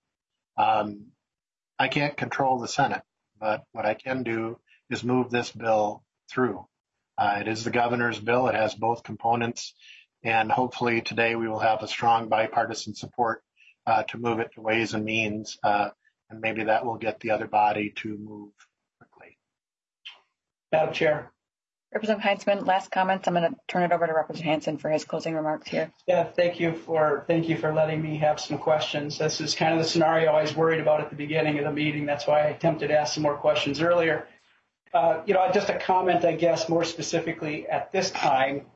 I can't control the Senate, but what I can do is move this bill through. It is the governor's bill. It has both components, and hopefully today we will have a strong bipartisan support to move it to Ways and Means, and maybe that will get the other body to move quickly. Madam Chair. Representative Heinzman, last comments. I'm going to turn it over to Representative Hansen for his closing remarks here. Yeah, thank you for letting me have some questions. This is kind of the scenario I was worried about at the beginning of the meeting. That's why I attempted to ask some more questions earlier. Just a comment, I guess, more specifically at this time.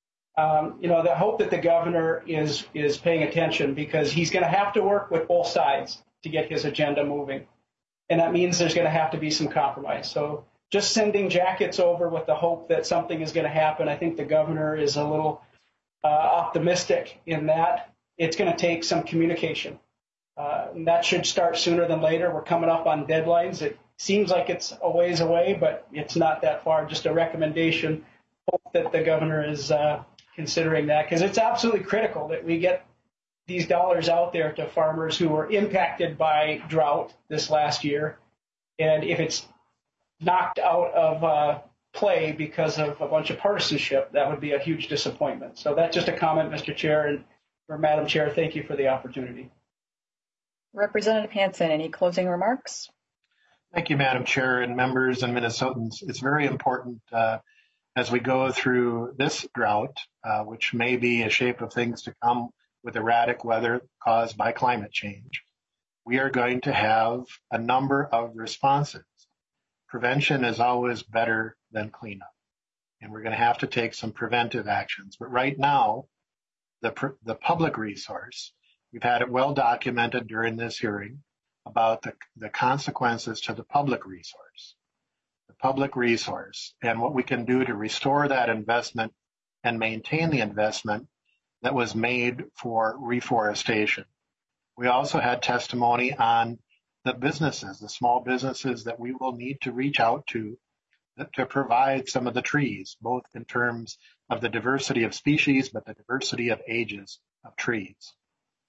The hope that the governor is paying attention, because he's going to have to work with both sides to get his agenda moving, and that means there's going to have to be some compromise. So just sending jackets over with the hope that something is going to happen, I think the governor is a little optimistic in that. It's going to take some communication. And that should start sooner than later. We're coming up on deadlines. It seems like it's a ways away, but it's not that far. Just a recommendation. Hope that the governor is considering that, because it's absolutely critical that we get these dollars out there to farmers who were impacted by drought this last year. And if it's knocked out of play because of a bunch of partisanship, that would be a huge disappointment. So that's just a comment, Mr. Chair, and for Madam Chair, thank you for the opportunity. Representative Hansen, any closing remarks? Thank you, Madam Chair and members and Minnesotans. It's very important as we go through this drought, which may be a shape of things to come with erratic weather caused by climate change. We are going to have a number of responses. Prevention is always better than cleanup, and we're going to have to take some preventive actions. But right now, the public resource, we've had it well documented during this hearing about the consequences to the public resource. The public resource and what we can do to restore that investment and maintain the investment that was made for reforestation. We also had testimony on the businesses, the small businesses that we will need to reach out to provide some of the trees, both in terms of the diversity of species, but the diversity of ages of trees.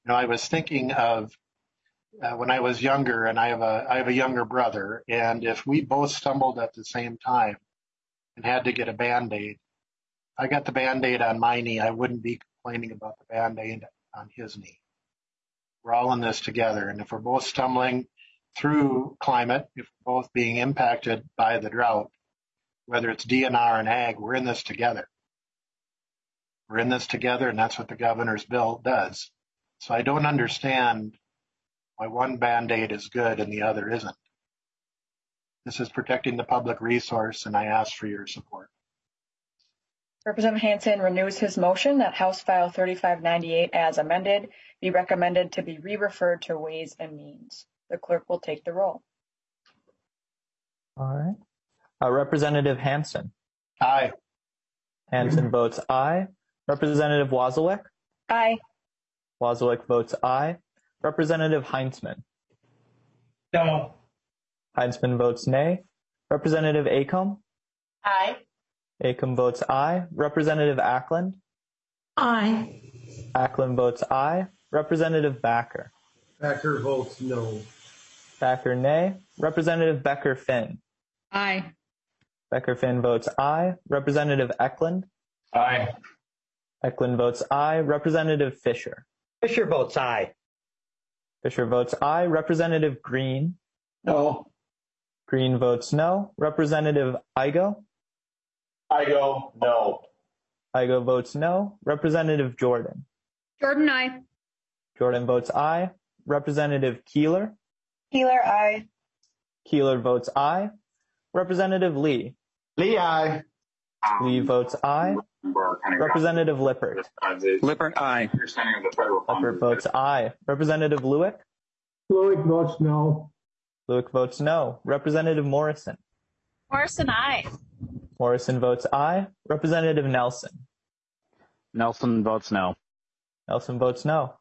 I was thinking of when I was younger, and I have a younger brother, and if we both stumbled at the same time and had to get a Band-Aid, I got the Band-Aid on my knee, I wouldn't be complaining about the Band-Aid on his knee. We're all in this together, and if we're both stumbling through climate, if we're both being impacted by the drought, whether it's DNR and ag, we're in this together. We're in this together, and that's what the governor's bill does. So I don't understand why one Band-Aid is good and the other isn't. This is protecting the public resource, and I ask for your support. Representative Hansen renews his motion that House File 3598 as amended be recommended to be re-referred to Ways and Means. The clerk will take the roll. All right. Representative Hansen. Aye. Hansen votes aye. Representative Wasilek. Aye. Wasilek votes aye. Representative Heinzman. No. Heinzman votes nay. Representative Acomb. Aye. Acomb votes aye. Representative Ackland. Aye. Ackland votes aye. Representative Backer. Backer votes no. Backer nay. Representative Becker-Finn. Aye. Becker-Finn votes aye. Representative Eklund. Aye. Eklund votes aye. Representative Fisher. Fisher votes aye. Fisher votes aye. Representative Green. No. Green votes no. Representative Igo. Igo, no. Igo votes no. Representative Jordan. Jordan, aye. Jordan votes aye. Representative Keeler. Keeler, aye. Keeler votes aye. Representative Lee. Lee, aye. Lee votes aye. Representative Lippert. Lippert, aye. Lippert votes aye. Representative Lewick. Lewick votes no. Lewick votes no. Representative Morrison. Morrison, aye. Morrison votes aye. Representative Nelson. Nelson votes no. Nelson votes no.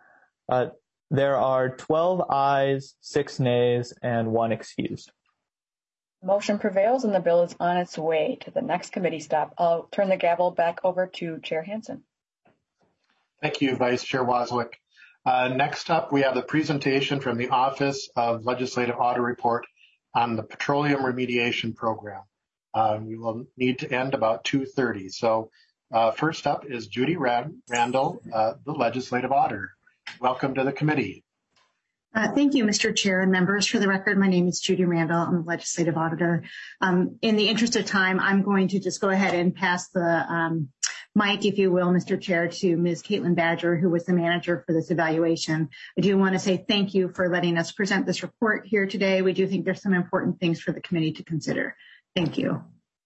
There are 12 ayes, 6 nays, and 1 excused. Motion prevails and the bill is on its way to the next committee stop. I'll turn the gavel back over to Chair Hansen. Thank you, Vice Chair Wasilek. Next up, we have the presentation from the Office of Legislative Audit Report on the Petroleum Remediation Program. We will need to end about 2:30. So first up is Judy Randall, the Legislative Auditor. Welcome to the committee. Thank you, Mr. Chair and members. For the record, my name is Judy Randall. I'm the Legislative Auditor. In the interest of time, I'm going to just go ahead and pass the mic, if you will, Mr. Chair, to Ms. Caitlin Badger, who was the manager for this evaluation. I do want to say thank you for letting us present this report here today. We do think there's some important things for the committee to consider. Thank you.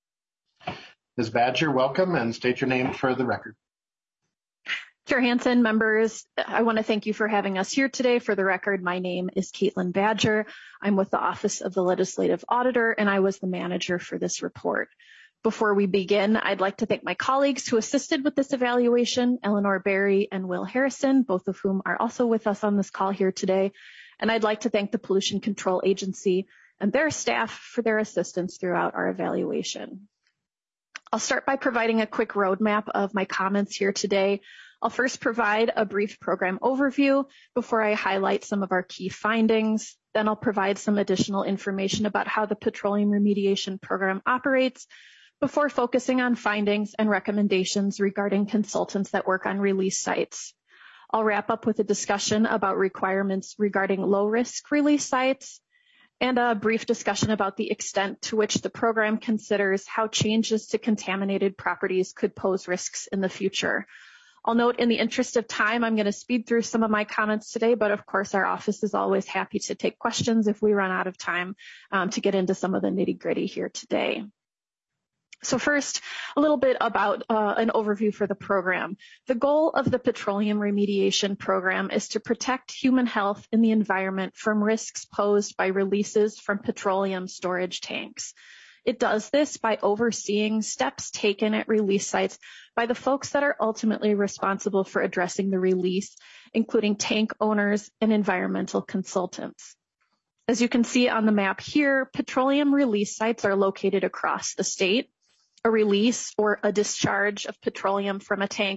Ms. Badger, welcome, and state your name for the record. Chair Hansen, members, I want to thank you for having us here today. For the record, my name is Caitlin Badger. I'm with the Office of the Legislative Auditor, and I was the manager for this report. Before we begin, I'd like to thank my colleagues who assisted with this evaluation, Eleanor Berry and Will Harrison, both of whom are also with us on this call here today. And I'd like to thank the Pollution Control Agency and their staff for their assistance throughout our evaluation. I'll start by providing a quick roadmap of my comments here today. I'll first provide a brief program overview before I highlight some of our key findings. Then I'll provide some additional information about how the Petroleum Remediation Program operates before focusing on findings and recommendations regarding consultants that work on release sites. I'll wrap up with a discussion about requirements regarding low-risk release sites and a brief discussion about the extent to which the program considers how changes to contaminated properties could pose risks in the future. I'll note in the interest of time, I'm going to speed through some of my comments today, but of course our office is always happy to take questions if we run out of time to get into some of the nitty-gritty here today. So first, a little bit about an overview for the program. The goal of the Petroleum Remediation Program is to protect human health and the environment from risks posed by releases from petroleum storage tanks. It does this by overseeing steps taken at release sites by the folks that are ultimately responsible for addressing the release, including tank owners and environmental consultants. As you can see on the map here, petroleum release sites are located across the state. A release or a discharge of petroleum from a tank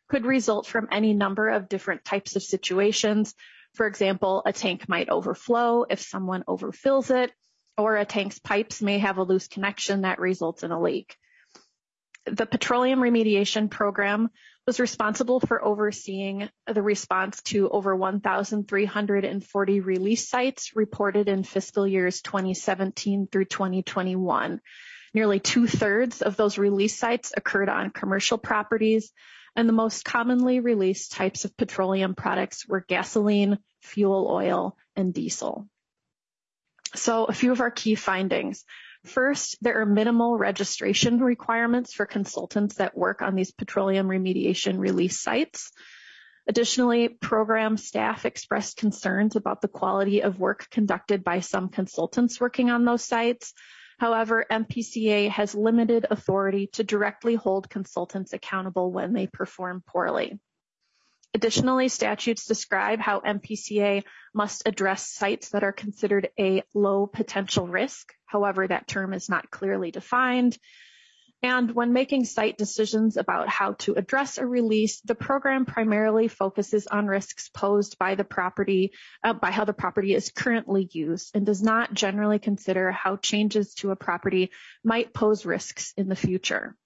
could result from any number of different types of situations. For example, a tank might overflow if someone overfills it, or a tank's pipes may have a loose connection that results in a leak. The Petroleum Remediation Program was responsible for overseeing the response to over 1,340 release sites reported in fiscal years 2017 through 2021. Nearly 2/3 of those release sites occurred on commercial properties, and the most commonly released types of petroleum products were gasoline, fuel oil, and diesel. So a few of our key findings. First, there are minimal registration requirements for consultants that work on these petroleum remediation release sites. Additionally, program staff expressed concerns about the quality of work conducted by some consultants working on those sites. However, MPCA has limited authority to directly hold consultants accountable when they perform poorly. Additionally, statutes describe how MPCA must address sites that are considered a low potential risk. However, that term is not clearly defined. And when making site decisions about how to address a release, the program primarily focuses on risks posed by the property, by how the property is currently used, and does not generally consider how changes to a property might pose risks in the future.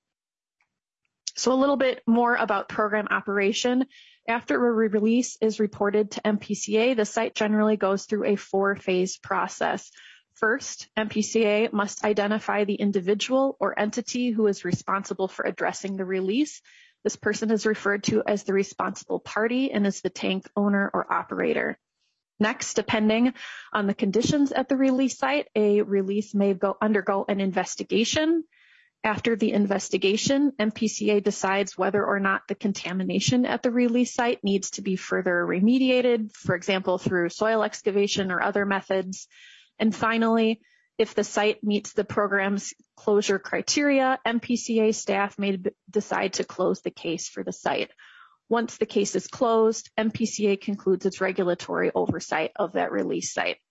So a little bit more about program operation. After a release is reported to MPCA, the site generally goes through a 4-phase process. First, MPCA must identify the individual or entity who is responsible for addressing the release. This person is referred to as the responsible party and is the tank owner or operator. Next, depending on the conditions at the release site, a release may undergo an investigation. After the investigation, MPCA decides whether or not the contamination at the release site needs to be further remediated, for example, through soil excavation or other methods. And finally, if the site meets the program's closure criteria, MPCA staff may decide to close the case for the site. Once the case is closed, MPCA concludes its regulatory oversight of that release site.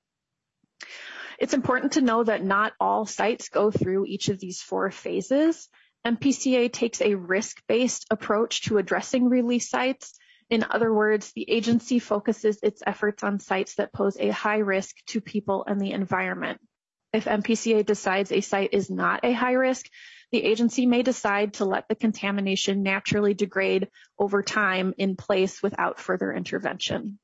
It's important to know that not all sites go through each of these 4 phases. MPCA takes a risk-based approach to addressing release sites. In other words, the agency focuses its efforts on sites that pose a high risk to people and the environment. If MPCA decides a site is not a high risk, the agency may decide to let the contamination naturally degrade over time in place without further intervention.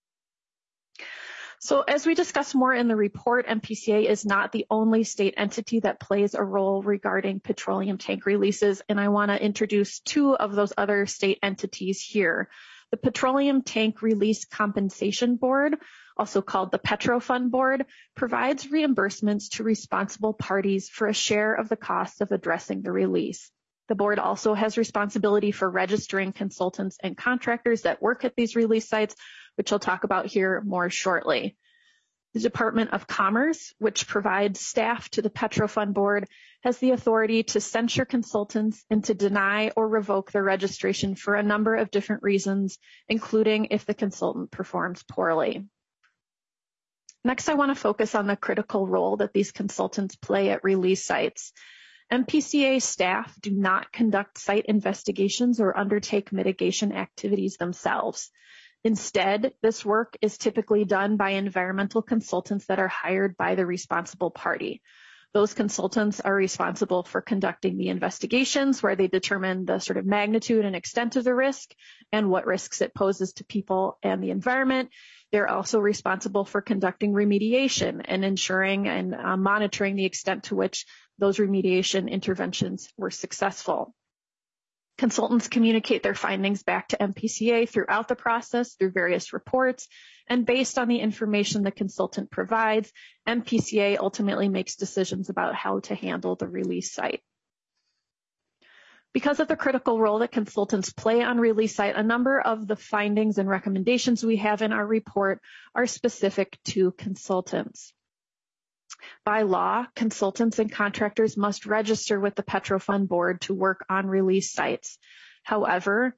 So as we discuss more in the report, MPCA is not the only state entity that plays a role regarding petroleum tank releases, and I want to introduce 2 of those other state entities here. The Petroleum Tank Release Compensation Board, also called the PetroFund Board, provides reimbursements to responsible parties for a share of the cost of addressing the release. The board also has responsibility for registering consultants and contractors that work at these release sites, which I'll talk about here more shortly. The Department of Commerce, which provides staff to the PetroFund Board, has the authority to censure consultants and to deny or revoke their registration for a number of different reasons, including if the consultant performs poorly. Next, I want to focus on the critical role that these consultants play at release sites. MPCA staff do not conduct site investigations or undertake mitigation activities themselves. Instead, this work is typically done by environmental consultants that are hired by the responsible party. Those consultants are responsible for conducting the investigations where they determine the sort of magnitude and extent of the risk and what risks it poses to people and the environment. They're also responsible for conducting remediation and ensuring and monitoring the extent to which those remediation interventions were successful. Consultants communicate their findings back to MPCA throughout the process through various reports, and based on the information the consultant provides, MPCA ultimately makes decisions about how to handle the release site. Because of the critical role that consultants play on release site, a number of the findings and recommendations we have in our report are specific to consultants. By law, consultants and contractors must register with the PetroFund Board to work on release sites. However,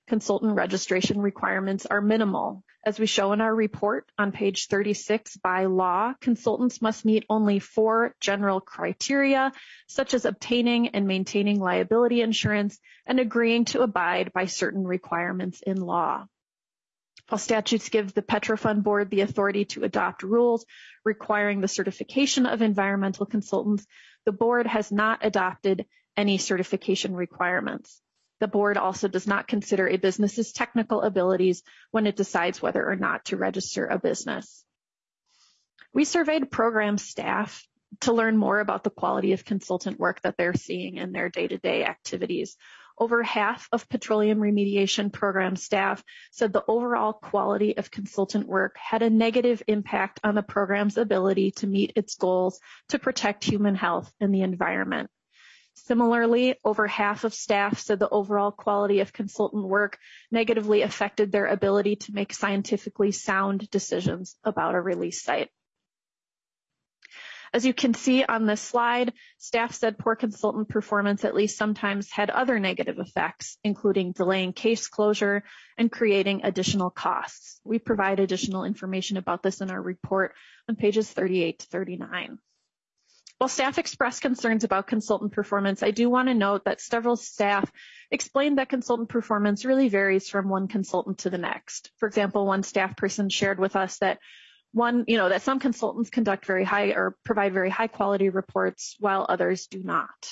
Consultant registration requirements are minimal. As we show in our report on page 36, by law, consultants must meet only 4 general criteria, such as obtaining and maintaining liability insurance and agreeing to abide by certain requirements in law. While statutes give the Petrofund Board the authority to adopt rules requiring the certification of environmental consultants, the board has not adopted any certification requirements. The board also does not consider a business's technical abilities when it decides whether or not to register a business. We surveyed program staff to learn more about the quality of consultant work that they're seeing in their day-to-day activities. Over half of petroleum remediation program staff said the overall quality of consultant work had a negative impact on the program's ability to meet its goals to protect human health and the environment. Similarly, over half of staff said the overall quality of consultant work negatively affected their ability to make scientifically sound decisions about a release site. As you can see on this slide, staff said poor consultant performance at least sometimes had other negative effects, including delaying case closure and creating additional costs. We provide additional information about this in our report on pages 38 to 39. While staff expressed concerns about consultant performance, I do want to note that several staff explained that consultant performance really varies from one consultant to the next. For example, one staff person shared with us that that some consultants conduct very high or provide very high quality reports while others do not.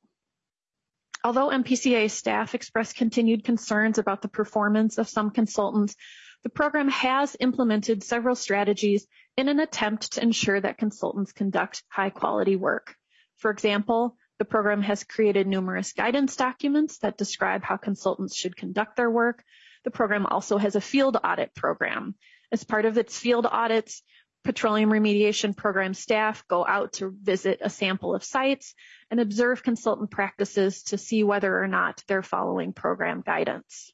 Although MPCA staff expressed continued concerns about the performance of some consultants, the program has implemented several strategies in an attempt to ensure that consultants conduct high-quality work. For example, the program has created numerous guidance documents that describe how consultants should conduct their work. The program also has a field audit program. As part of its field audits, petroleum remediation program staff go out to visit a sample of sites and observe consultant practices to see whether or not they're following program guidance.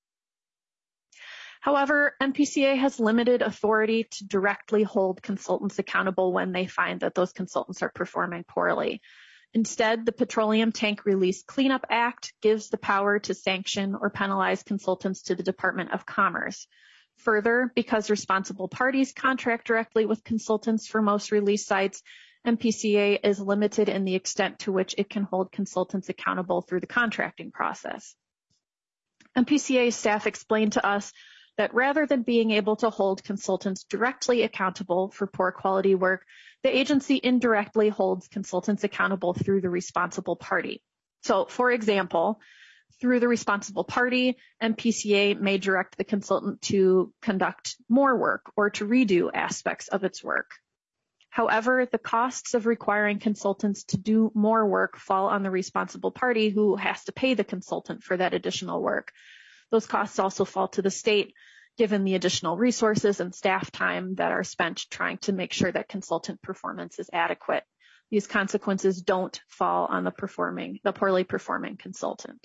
However, MPCA has limited authority to directly hold consultants accountable when they find that those consultants are performing poorly. Instead, the Petroleum Tank Release Cleanup Act gives the power to sanction or penalize consultants to the Department of Commerce. Further, because responsible parties contract directly with consultants for most release sites, MPCA is limited in the extent to which it can hold consultants accountable through the contracting process. MPCA staff explained to us that rather than being able to hold consultants directly accountable for poor quality work, the agency indirectly holds consultants accountable through the responsible party. So, for example, through the responsible party, MPCA may direct the consultant to conduct more work or to redo aspects of its work. However, the costs of requiring consultants to do more work fall on the responsible party who has to pay the consultant for that additional work. Those costs also fall to the state, given the additional resources and staff time that are spent trying to make sure that consultant performance is adequate. These consequences don't fall on the poorly performing consultant.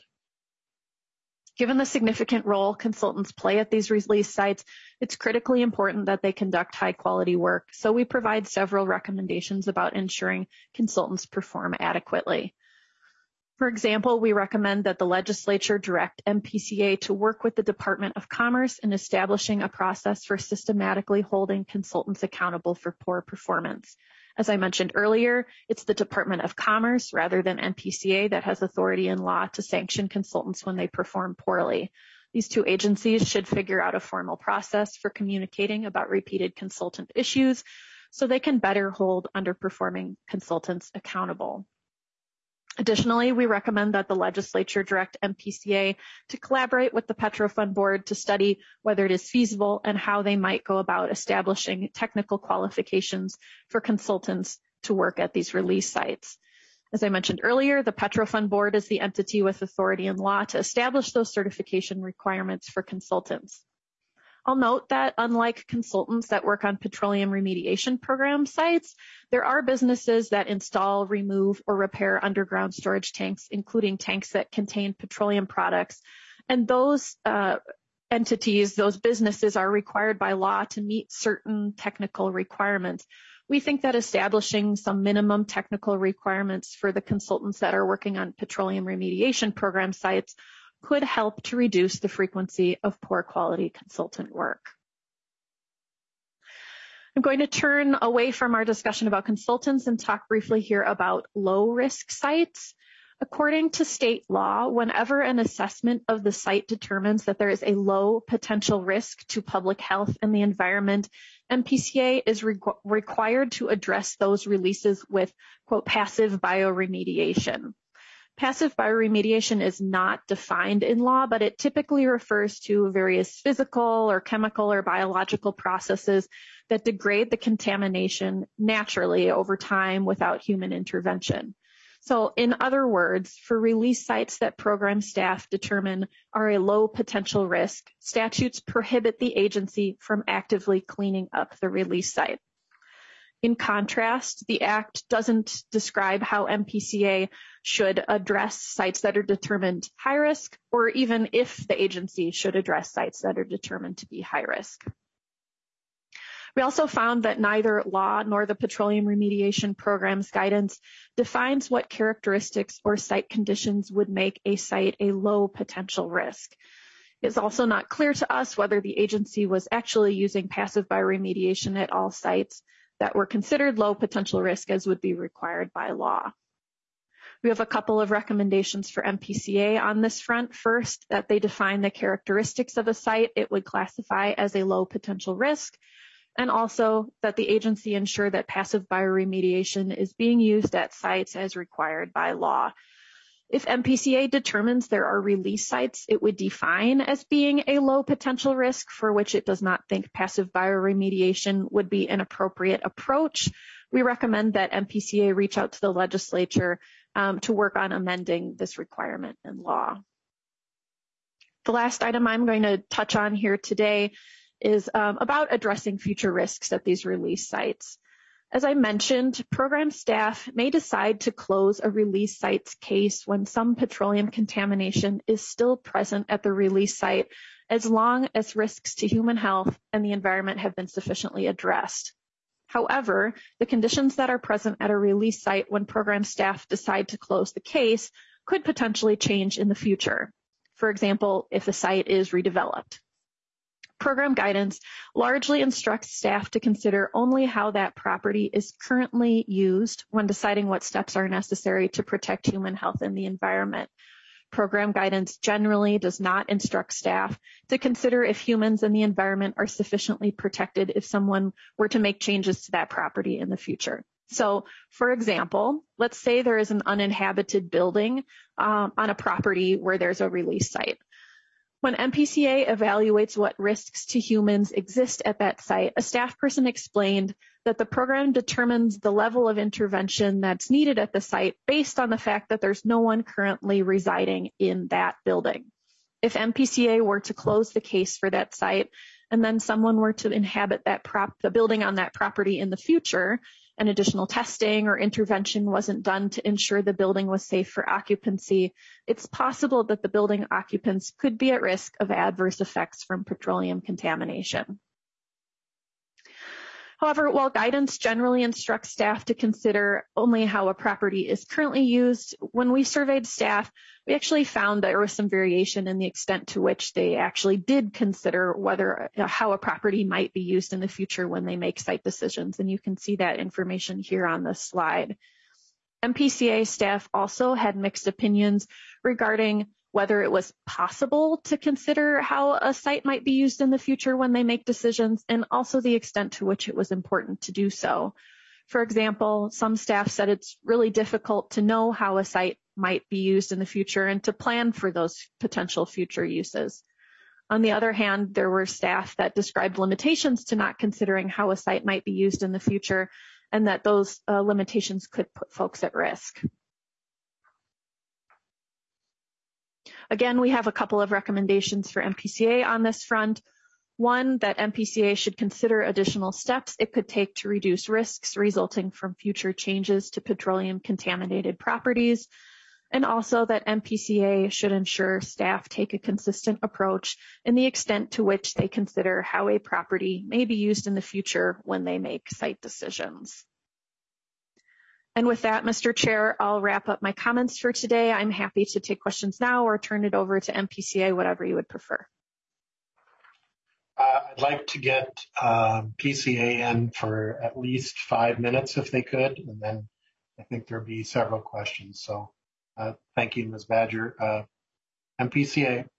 Given the significant role consultants play at these release sites, it's critically important that they conduct high quality work, so we provide several recommendations about ensuring consultants perform adequately. For example, we recommend that the legislature direct MPCA to work with the Department of Commerce in establishing a process for systematically holding consultants accountable for poor performance. As I mentioned earlier, it's the Department of Commerce rather than MPCA that has authority in law to sanction consultants when they perform poorly. These two agencies should figure out a formal process for communicating about repeated consultant issues so they can better hold underperforming consultants accountable. Additionally, we recommend that the legislature direct MPCA to collaborate with the Petrofund Board to study whether it is feasible and how they might go about establishing technical qualifications for consultants to work at these release sites. As I mentioned earlier, the Petrofund Board is the entity with authority in law to establish those certification requirements for consultants. I'll note that unlike consultants that work on petroleum remediation program sites, there are businesses that install, remove, or repair underground storage tanks, including tanks that contain petroleum products. And those entities, those businesses are required by law to meet certain technical requirements. We think that establishing some minimum technical requirements for the consultants that are working on petroleum remediation program sites could help to reduce the frequency of poor quality consultant work. I'm going to turn away from our discussion about consultants and talk briefly here about low-risk sites. According to state law, whenever an assessment of the site determines that there is a low potential risk to public health and the environment, MPCA is required to address those releases with, quote, passive bioremediation. Passive bioremediation is not defined in law, but it typically refers to various physical or chemical or biological processes that degrade the contamination naturally over time without human intervention. So in other words, for release sites that program staff determine are a low potential risk, statutes prohibit the agency from actively cleaning up the release site. In contrast, the Act doesn't describe how MPCA should address sites that are determined high risk, or even if the agency should address sites that are determined to be high risk. We also found that neither law nor the Petroleum Remediation Program's guidance defines what characteristics or site conditions would make a site a low potential risk. It's also not clear to us whether the agency was actually using passive bioremediation at all sites that were considered low potential risk as would be required by law. We have a couple of recommendations for MPCA on this front. First, that they define the characteristics of a site it would classify as a low potential risk, and also that the agency ensure that passive bioremediation is being used at sites as required by law. If MPCA determines there are release sites it would define as being a low potential risk for which it does not think passive bioremediation would be an appropriate approach, we recommend that MPCA reach out to the legislature to work on amending this requirement in law. The last item I'm going to touch on here today is about addressing future risks at these release sites. As I mentioned, program staff may decide to close a release site's case when some petroleum contamination is still present at the release site, as long as risks to human health and the environment have been sufficiently addressed. However, the conditions that are present at a release site when program staff decide to close the case could potentially change in the future. For example, if the site is redeveloped. Program guidance largely instructs staff to consider only how that property is currently used when deciding what steps are necessary to protect human health and the environment. Program guidance generally does not instruct staff to consider if humans and the environment are sufficiently protected if someone were to make changes to that property in the future. So, for example, let's say there is an uninhabited building on a property where there's a release site. When MPCA evaluates what risks to humans exist at that site, a staff person explained that the program determines the level of intervention that's needed at the site based on the fact that there's no one currently residing in that building. If MPCA were to close the case for that site and then someone were to inhabit the building on that property in the future, and additional testing or intervention wasn't done to ensure the building was safe for occupancy, it's possible that the building occupants could be at risk of adverse effects from petroleum contamination. However, while guidance generally instructs staff to consider only how a property is currently used, when we surveyed staff, we actually found there was some variation in the extent to which they actually did consider how a property might be used in the future when they make site decisions. And you can see that information here on this slide. MPCA staff also had mixed opinions regarding whether it was possible to consider how a site might be used in the future when they make decisions, and also the extent to which it was important to do so. For example, some staff said it's really difficult to know how a site might be used in the future and to plan for those potential future uses. On the other hand, there were staff that described limitations to not considering how a site might be used in the future, and that those limitations could put folks at risk. Again, we have a couple of recommendations for MPCA on this front. One, that MPCA should consider additional steps it could take to reduce risks resulting from future changes to petroleum contaminated properties. And also that MPCA should ensure staff take a consistent approach in the extent to which they consider how a property may be used in the future when they make site decisions. And with that, Mr. Chair, I'll wrap up my comments for today. I'm happy to take questions now or turn it over to MPCA, whatever you would prefer. I'd like to get PCA in for at least 5 minutes if they could, and then I think there'll be several questions. So thank you, Ms. Badger. MPCA.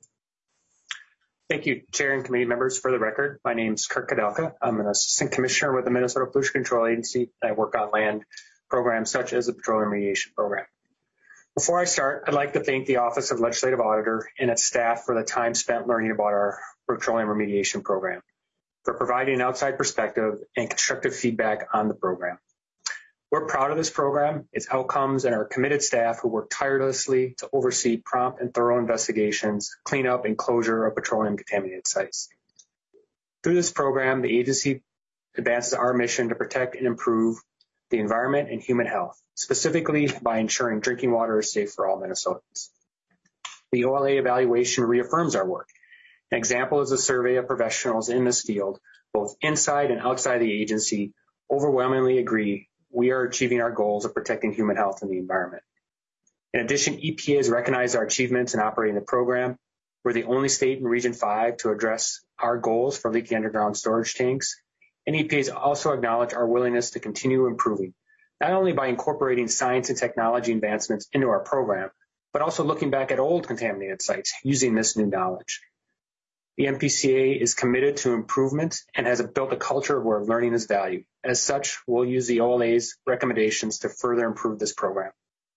Thank you, Chair and committee members. For the record, my name is Kirk Kadelka. I'm an assistant commissioner with the Minnesota Pollution Control Agency. I work on land programs such as the Petroleum Remediation Program. Before I start, I'd like to thank the Office of Legislative Auditor and its staff for the time spent learning about our Petroleum Remediation Program, for providing an outside perspective and constructive feedback on the program. We're proud of this program, its outcomes, and our committed staff who work tirelessly to oversee prompt and thorough investigations, cleanup, and closure of petroleum-contaminated sites. Through this program, the agency advances our mission to protect and improve the environment and human health, specifically by ensuring drinking water is safe for all Minnesotans. The OLA evaluation reaffirms our work. An example is a survey of professionals in this field, both inside and outside the agency, overwhelmingly agree we are achieving our goals of protecting human health and the environment. In addition, EPA has recognized our achievements in operating the program. We're the only state in Region 5 to address our goals for leaky underground storage tanks. And EPA has also acknowledged our willingness to continue improving, not only by incorporating science and technology advancements into our program, but also looking back at old contaminated sites using this new knowledge. The MPCA is committed to improvement and has built a culture where learning is valued. As such, we'll use the OLA's recommendations to further improve this program.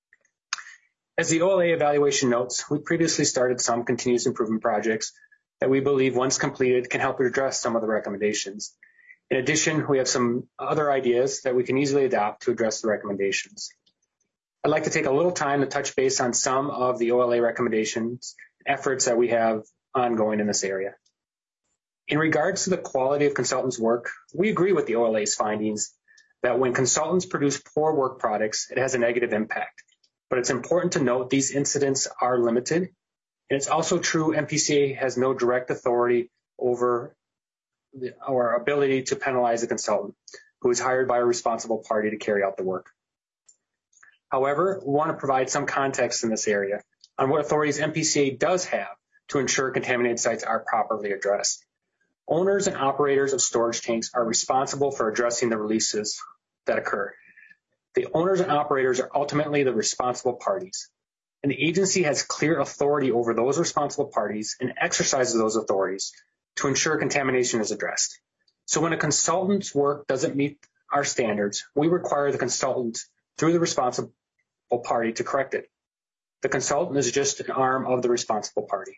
As the OLA evaluation notes, we previously started some continuous improvement projects that we believe, once completed, can help address some of the recommendations. In addition, we have some other ideas that we can easily adopt to address the recommendations. I'd like to take a little time to touch base on some of the OLA recommendations, efforts that we have ongoing in this area. In regards to the quality of consultants' work, we agree with the OLA's findings that when consultants produce poor work products, it has a negative impact. But it's important to note these incidents are limited. And it's also true MPCA has no direct authority over our ability to penalize a consultant who is hired by a responsible party to carry out the work. However, we want to provide some context in this area on what authorities MPCA does have to ensure contaminated sites are properly addressed. Owners and operators of storage tanks are responsible for addressing the releases that occur. The owners and operators are ultimately the responsible parties, and the agency has clear authority over those responsible parties and exercises those authorities to ensure contamination is addressed. So when a consultant's work doesn't meet our standards, we require the consultant through the responsible party to correct it. The consultant is just an arm of the responsible party.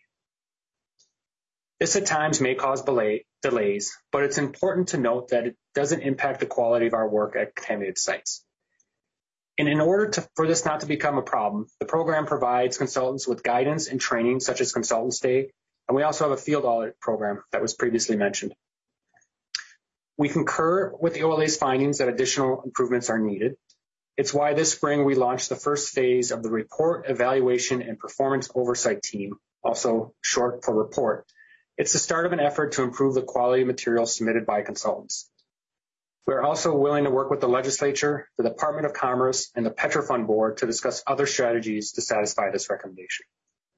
This at times may cause delays, but it's important to note that it doesn't impact the quality of our work at contaminated sites. And in order for this not to become a problem, the program provides consultants with guidance and training such as consultant stay, and we also have a field audit program that was previously mentioned. We concur with the OLA's findings that additional improvements are needed. It's why this spring we launched the first phase of the Report, Evaluation, and Performance Oversight Team, also short for REPORT. It's the start of an effort to improve the quality of materials submitted by consultants. We're also willing to work with the legislature, the Department of Commerce, and the Petrofund Board to discuss other strategies to satisfy this recommendation.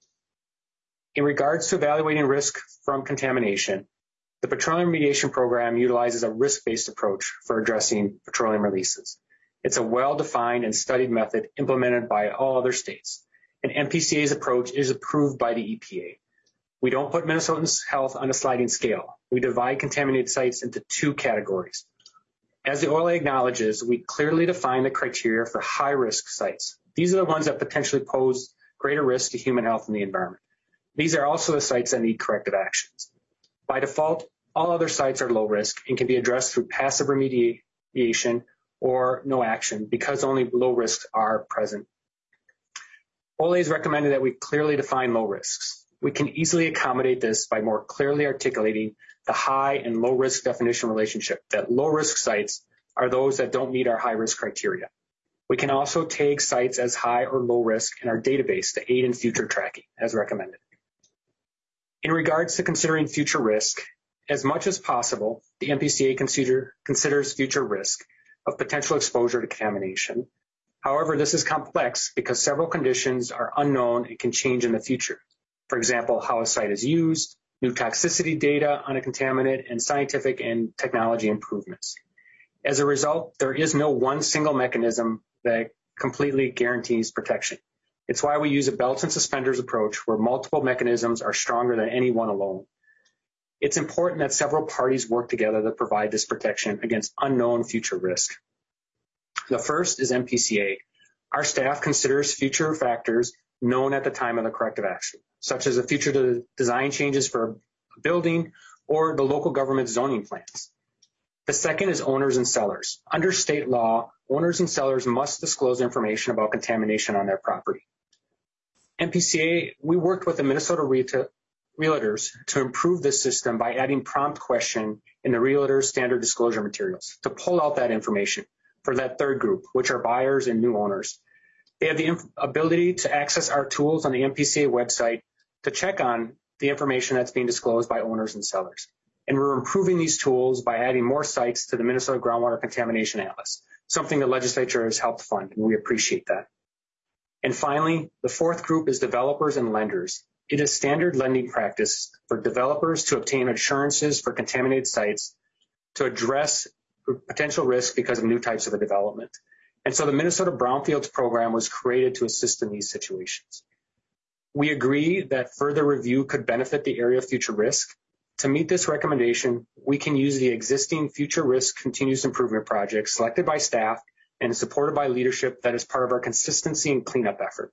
In regards to evaluating risk from contamination, the Petroleum Remediation Program utilizes a risk-based approach for addressing petroleum releases. It's a well-defined and studied method implemented by all other states, and MPCA's approach is approved by the EPA. We don't put Minnesotans' health on a sliding scale. We divide contaminated sites into two categories. As the OLA acknowledges, we clearly define the criteria for high-risk sites. These are the ones that potentially pose greater risk to human health and the environment. These are also the sites that need corrective actions. By default, all other sites are low risk and can be addressed through passive remediation or no action because only low risks are present. OLA has recommended that we clearly define low risks. We can easily accommodate this by more clearly articulating the high and low risk definition relationship, that low risk sites are those that don't meet our high risk criteria. We can also tag sites as high or low risk in our database to aid in future tracking as recommended. In regards to considering future risk, as much as possible, the MPCA considers future risk of potential exposure to contamination However, this is complex because several conditions are unknown and can change in the future. For example, how a site is used, new toxicity data on a contaminant, and scientific and technology improvements. As a result, there is no one single mechanism that completely guarantees protection. It's why we use a belts and suspenders approach where multiple mechanisms are stronger than any one alone. It's important that several parties work together to provide this protection against unknown future risk. The first is MPCA. Our staff considers future factors known at the time of the corrective action, such as the future design changes for a building or the local government zoning plans. The second is owners and sellers. Under state law, owners and sellers must disclose information about contamination on their property. MPCA, we worked with the Minnesota Realtors to improve this system by adding prompt question in the Realtors standard disclosure materials to pull out that information for that third group, which are buyers and new owners. They have the ability to access our tools on the MPCA website to check on the information that's being disclosed by owners and sellers. And we're improving these tools by adding more sites to the Minnesota Groundwater Contamination Atlas, something the legislature has helped fund, and we appreciate that. And finally, the fourth group is developers and lenders. It is standard lending practice for developers to obtain assurances for contaminated sites to address potential risk because of new types of a development. And so the Minnesota Brownfields program was created to assist in these situations. We agree that further review could benefit the area of future risk. To meet this recommendation, we can use the existing future risk continuous improvement project selected by staff and supported by leadership that is part of our consistency and cleanup effort.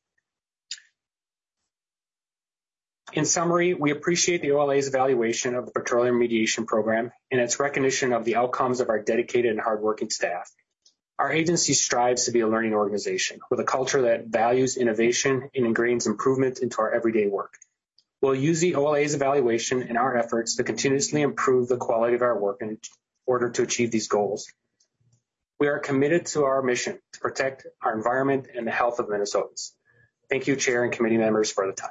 In summary, we appreciate the OLA's evaluation of the petroleum remediation program and its recognition of the outcomes of our dedicated and hardworking staff. Our agency strives to be a learning organization with a culture that values innovation and ingrains improvement into our everyday work. We'll use the OLA's evaluation and our efforts to continuously improve the quality of our work in order to achieve these goals. We are committed to our mission to protect our environment and the health of Minnesotans. Thank you, Chair and committee members, for the time.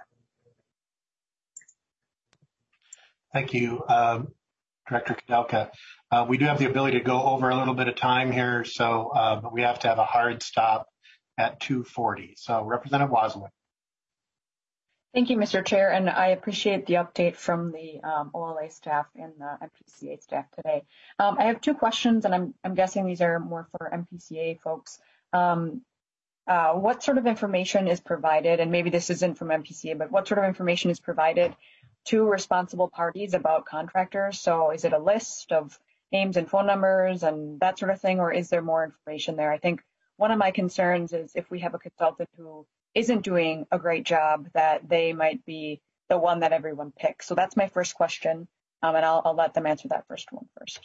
Thank you, Director Kudelka. We do have the ability to go over a little bit of time here, so but we have to have a hard stop at 2:40. So, Representative Waslick. Thank you, Mr. Chair, and I appreciate the update from the OLA staff and the MPCA staff today. I have two questions, and I'm guessing these are more for MPCA folks. What sort of information is provided, and maybe this isn't from MPCA, but what sort of information is provided to responsible parties about contractors? So is it a list of names and phone numbers and that sort of thing, or is there more information there? I think one of my concerns is if we have a consultant who isn't doing a great job, that they might be the one that everyone picks. So that's my first question, and I'll let them answer that first one first.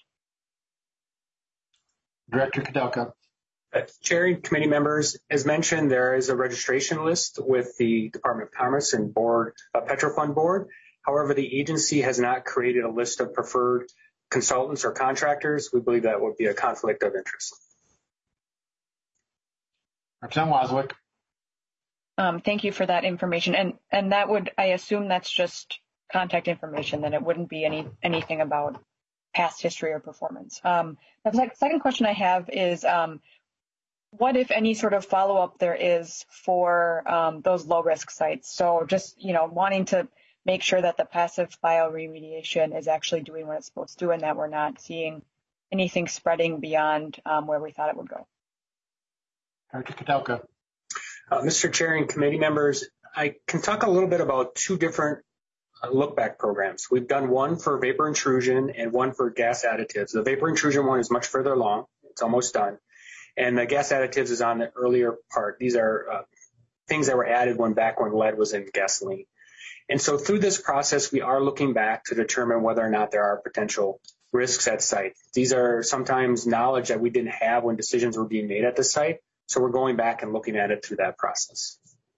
Director Kudelka. Chair and committee members, as mentioned, there is a registration list with the Department of Commerce and board, Petrofund board. However, the agency has not created a list of preferred consultants or contractors. We believe that would be a conflict of interest. Representative Waslick. Thank you for that information. And that would, I assume that's just contact information, then it wouldn't be anything about past history or performance. The second question I have is, what, if any, sort of follow-up there is for those low-risk sites? So just, wanting to make sure that the passive bioremediation is actually doing what it's supposed to and that we're not seeing anything spreading beyond where we thought it would go. Dr. Kudelka. Mr. Chair and committee members, I can talk a little bit about two different look-back programs. We've done one for vapor intrusion and one for gas additives. The vapor intrusion one is much further along. It's almost done. And the gas additives is on the earlier part. These are things that were added when lead was in gasoline. And so through this process, we are looking back to determine whether or not there are potential risks at site. These are sometimes knowledge that we didn't have when decisions were being made at the site. So we're going back and looking at it through that process.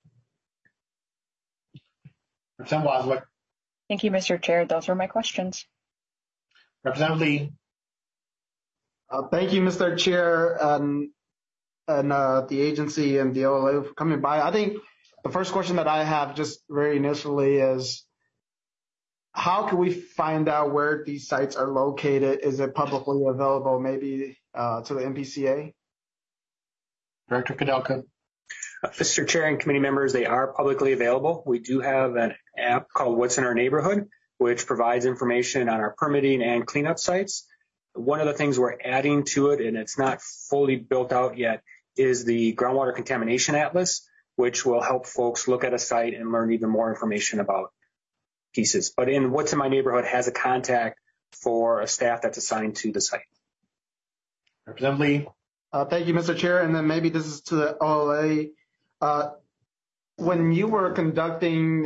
Representative Waslick. Thank you, Mr. Chair. Those were my questions. Representative Lee. Thank you, Mr. Chair, and the agency and the OLA for coming by. I think the first question that I have just very initially is, how can we find out where these sites are located? Is it publicly available maybe to the MPCA? Director Kudelka. Mr. Chair and committee members, they are publicly available. We do have an app called What's in Our Neighborhood, which provides information on our permitting and cleanup sites. One of the things we're adding to it, and it's not fully built out yet, is the groundwater contamination atlas, which will help folks look at a site and learn even more information about pieces. But in What's in My Neighborhood has a contact for a staff that's assigned to the site. Representative Lee. Thank you, Mr. Chair. And then maybe this is to the OLA. When you were conducting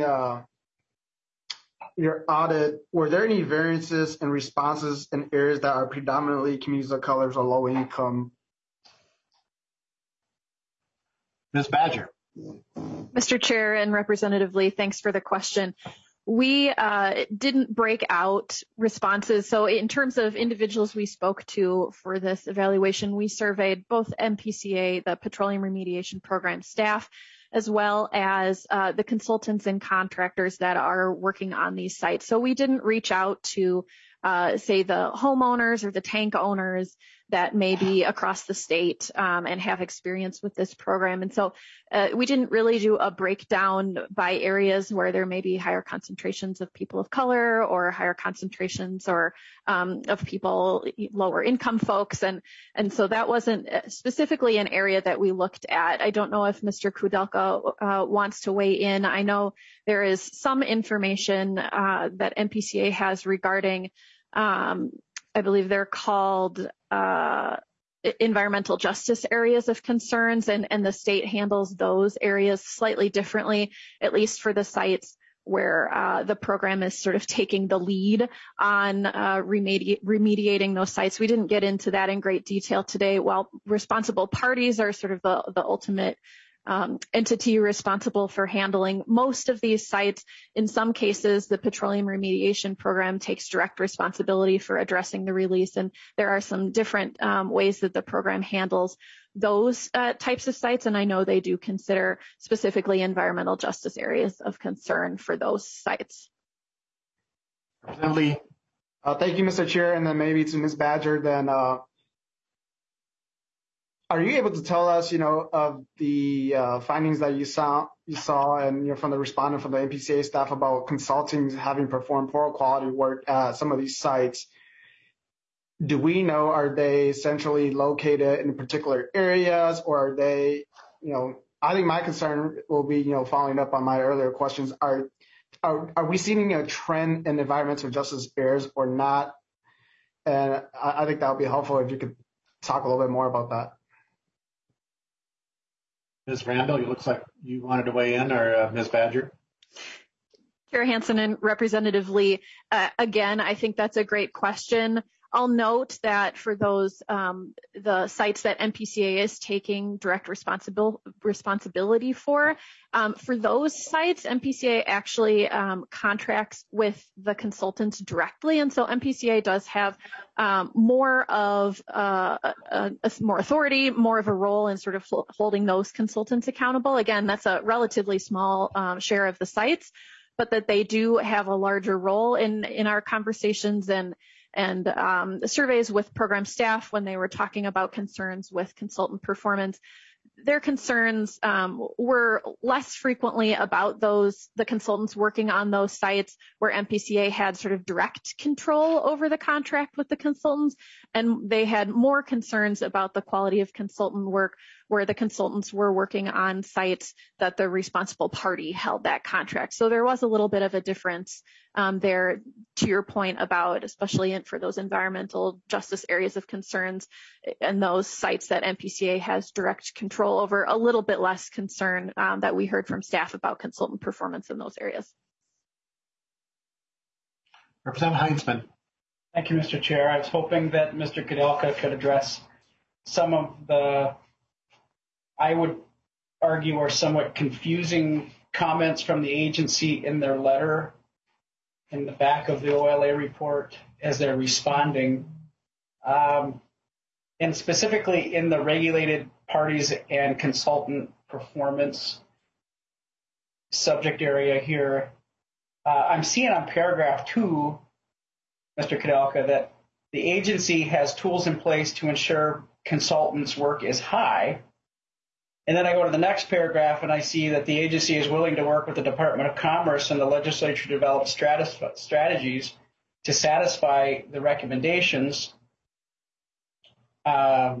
your audit, were there any variances in responses in areas that are predominantly communities of colors or low income? Ms. Badger. Mr. Chair and Representative Lee, thanks for the question. We didn't break out responses. So in terms of individuals we spoke to for this evaluation, we surveyed both MPCA, the Petroleum Remediation Program staff, as well as the consultants and contractors that are working on these sites. So we didn't reach out to, say, the homeowners or the tank owners that may be across the state and have experience with this program. And so we didn't really do a breakdown by areas where there may be higher concentrations of people of color or higher concentrations or of people, lower income folks. And so that wasn't specifically an area that we looked at. I don't know if Mr. Kudelka wants to weigh in. I know there is some information that MPCA has regarding I believe they're called environmental justice areas of concerns, and the state handles those areas slightly differently, at least for the sites where the program is sort of taking the lead on remediating those sites. We didn't get into that in great detail today. While responsible parties are sort of the ultimate entity responsible for handling most of these sites. In some cases, the Petroleum Remediation Program takes direct responsibility for addressing the release, and there are some different ways that the program handles those types of sites, and I know they do consider specifically environmental justice areas of concern for those sites. Representative Lee. Thank you, Mr. Chair, and then maybe to Ms. Badger, then are you able to tell us, of the findings that you saw, and from the respondent from the MPCA staff about consultants having performed poor quality work at some of these sites? Do we know, are they centrally located in particular areas, or are they, I think my concern will be, following up on my earlier questions, are we seeing a trend in environmental justice areas or not? And I think that would be helpful if you could talk a little bit more about that. Ms. Randall, it looks like you wanted to weigh in, or Ms. Badger? Chair Hansen and Representative Lee, again, I think that's a great question. I'll note that for those, the sites that MPCA is taking direct responsibility for those sites, MPCA actually contracts with the consultants directly. And so MPCA does have more of more authority, more of a role in sort of holding those consultants accountable. Again, that's a relatively small share of the sites, but that they do have a larger role in our conversations and the surveys with program staff when they were talking about concerns with consultant performance. Their concerns were less frequently about the consultants working on those sites where MPCA had sort of direct control over the contract with the consultants, and they had more concerns about the quality of consultant work where the consultants were working on sites that the responsible party held that contract. So there was a little bit of a difference there, to your point about, especially for those environmental justice areas of concerns and those sites that MPCA has direct control over, a little bit less concern that we heard from staff about consultant performance in those areas. Representative Heinzman. Thank you, Mr. Chair. I was hoping that Mr. Kudelka could address some of the, I would argue, are somewhat confusing comments from the agency in their letter in the back of the OLA report as they're responding, and specifically in the regulated parties and consultant performance subject area here. I'm seeing on paragraph 2, Mr. Kudelka, that the agency has tools in place to ensure consultants' work is high, And then I go to the next paragraph and I see that the agency is willing to work with the Department of Commerce and the legislature to develop strategies to satisfy the recommendations. What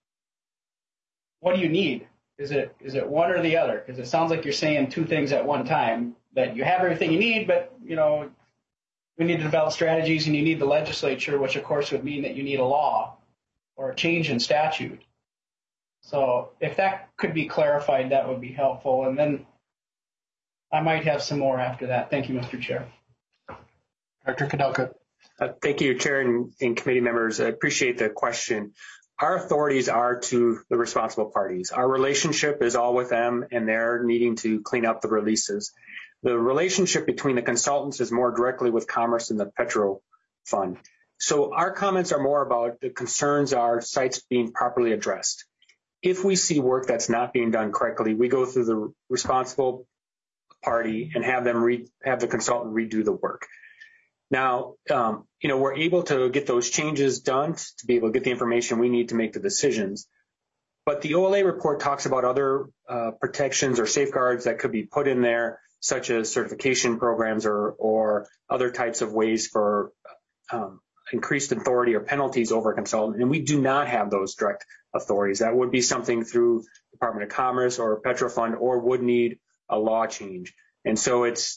do you need? Is it one or the other? Because it sounds like you're saying two things at one time, that you have everything you need, but we need to develop strategies and you need the legislature, which of course would mean that you need a law or a change in statute. So if that could be clarified, that would be helpful. And then I might have some more after that. Thank you, Mr. Chair. Dr. Kudelka. Thank you, Chair and committee members. I appreciate the question. Our authorities are to the responsible parties. Our relationship is all with them, and they're needing to clean up the releases. The relationship between the consultants is more directly with Commerce and the Petro Fund. So our comments are more about the concerns are sites being properly addressed. If we see work that's not being done correctly, we go through the responsible party and have the consultant redo the work. Now, we're able to get those changes done to be able to get the information we need to make the decisions. But the OLA report talks about other protections or safeguards that could be put in there, such as certification programs or other types of ways for increased authority or penalties over a consultant. And we do not have those direct authorities. That would be something through Department of Commerce or Petro Fund, or would need a law change. And so it's,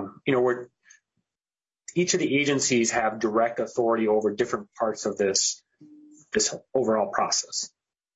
each of the agencies have direct authority over different parts of this overall process.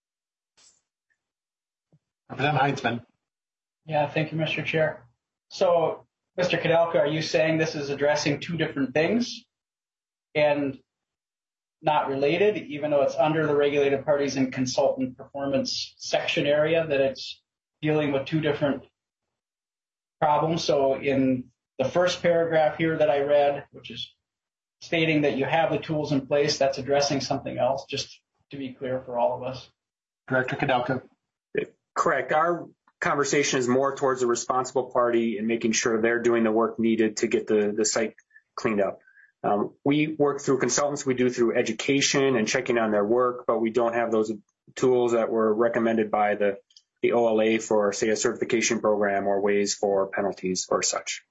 Representative Heinzman. Yeah, thank you, Mr. Chair. So, Mr. Kudelka, are you saying this is addressing two different things and not related, even though it's under the regulated parties and consultant performance section area, that it's dealing with two different problems? So in the first paragraph here that I read, which is stating that you have the tools in place, that's addressing something else, just to be clear for all of us. Director Kudelka. Correct. Our conversation is more towards the responsible party and making sure they're doing the work needed to get the site cleaned up. We work through consultants, we do through education and checking on their work, but we don't have those tools that were recommended by the OLA for, say, a certification program or ways for penalties or such.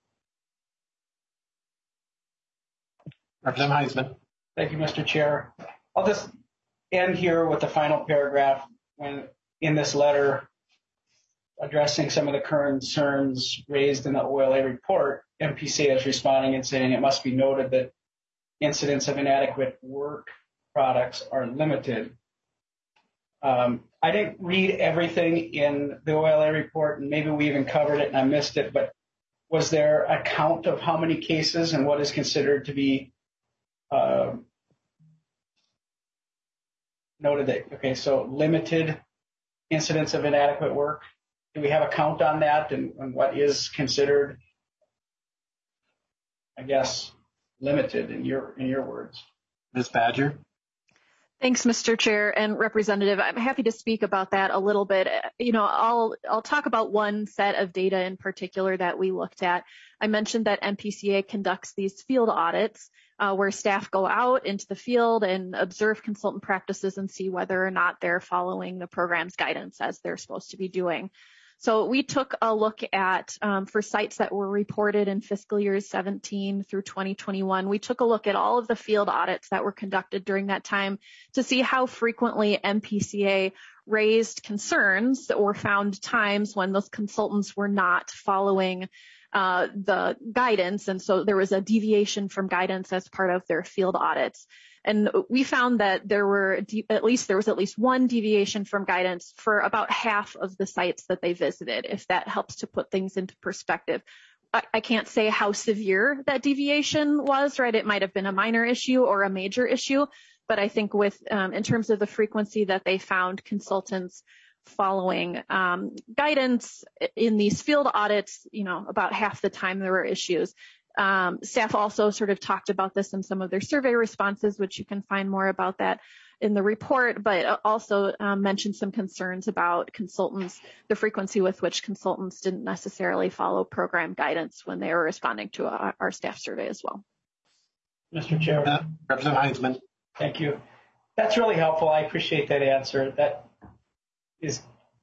Representative Heinzman. Thank you, Mr. Chair. I'll just end here with the final paragraph when in this letter addressing some of the concerns raised in the OLA report. MPCA is responding and saying it must be noted that incidents of inadequate work products are limited. I didn't read everything in the OLA report, and maybe we even covered it and I missed it, but was there a count of how many cases and what is considered to be noted that, okay, so limited incidents of inadequate work? Do we have a count on that and what is considered, I guess, limited in your words? Ms. Badger. Thanks, Mr. Chair and Representative. I'm happy to speak about that a little bit. I'll talk about one set of data in particular that we looked at. I mentioned that MPCA conducts these field audits where staff go out into the field and observe consultant practices and see whether or not they're following the program's guidance as they're supposed to be doing. So we took a look at, for sites that were reported in fiscal years 17 through 2021, we took a look at all of the field audits that were conducted during that time to see how frequently MPCA raised concerns or found times when those consultants were not following the guidance. And so there was a deviation from guidance as part of their field audits. And we found that there was at least one deviation from guidance for about half of the sites that they visited, if that helps to put things into perspective. I can't say how severe that deviation was, right? It might have been a minor issue or a major issue, but I think in terms of the frequency that they found consultants following guidance in these field audits, about half the time there were issues. Staff also sort of talked about this in some of their survey responses, which you can find more about that in the report, but also mentioned some concerns about consultants, the frequency with which consultants didn't necessarily follow program guidance when they were responding to our staff survey as well. Mr. Chair. Representative Heinzman. Thank you. That's really helpful. I appreciate that answer. That is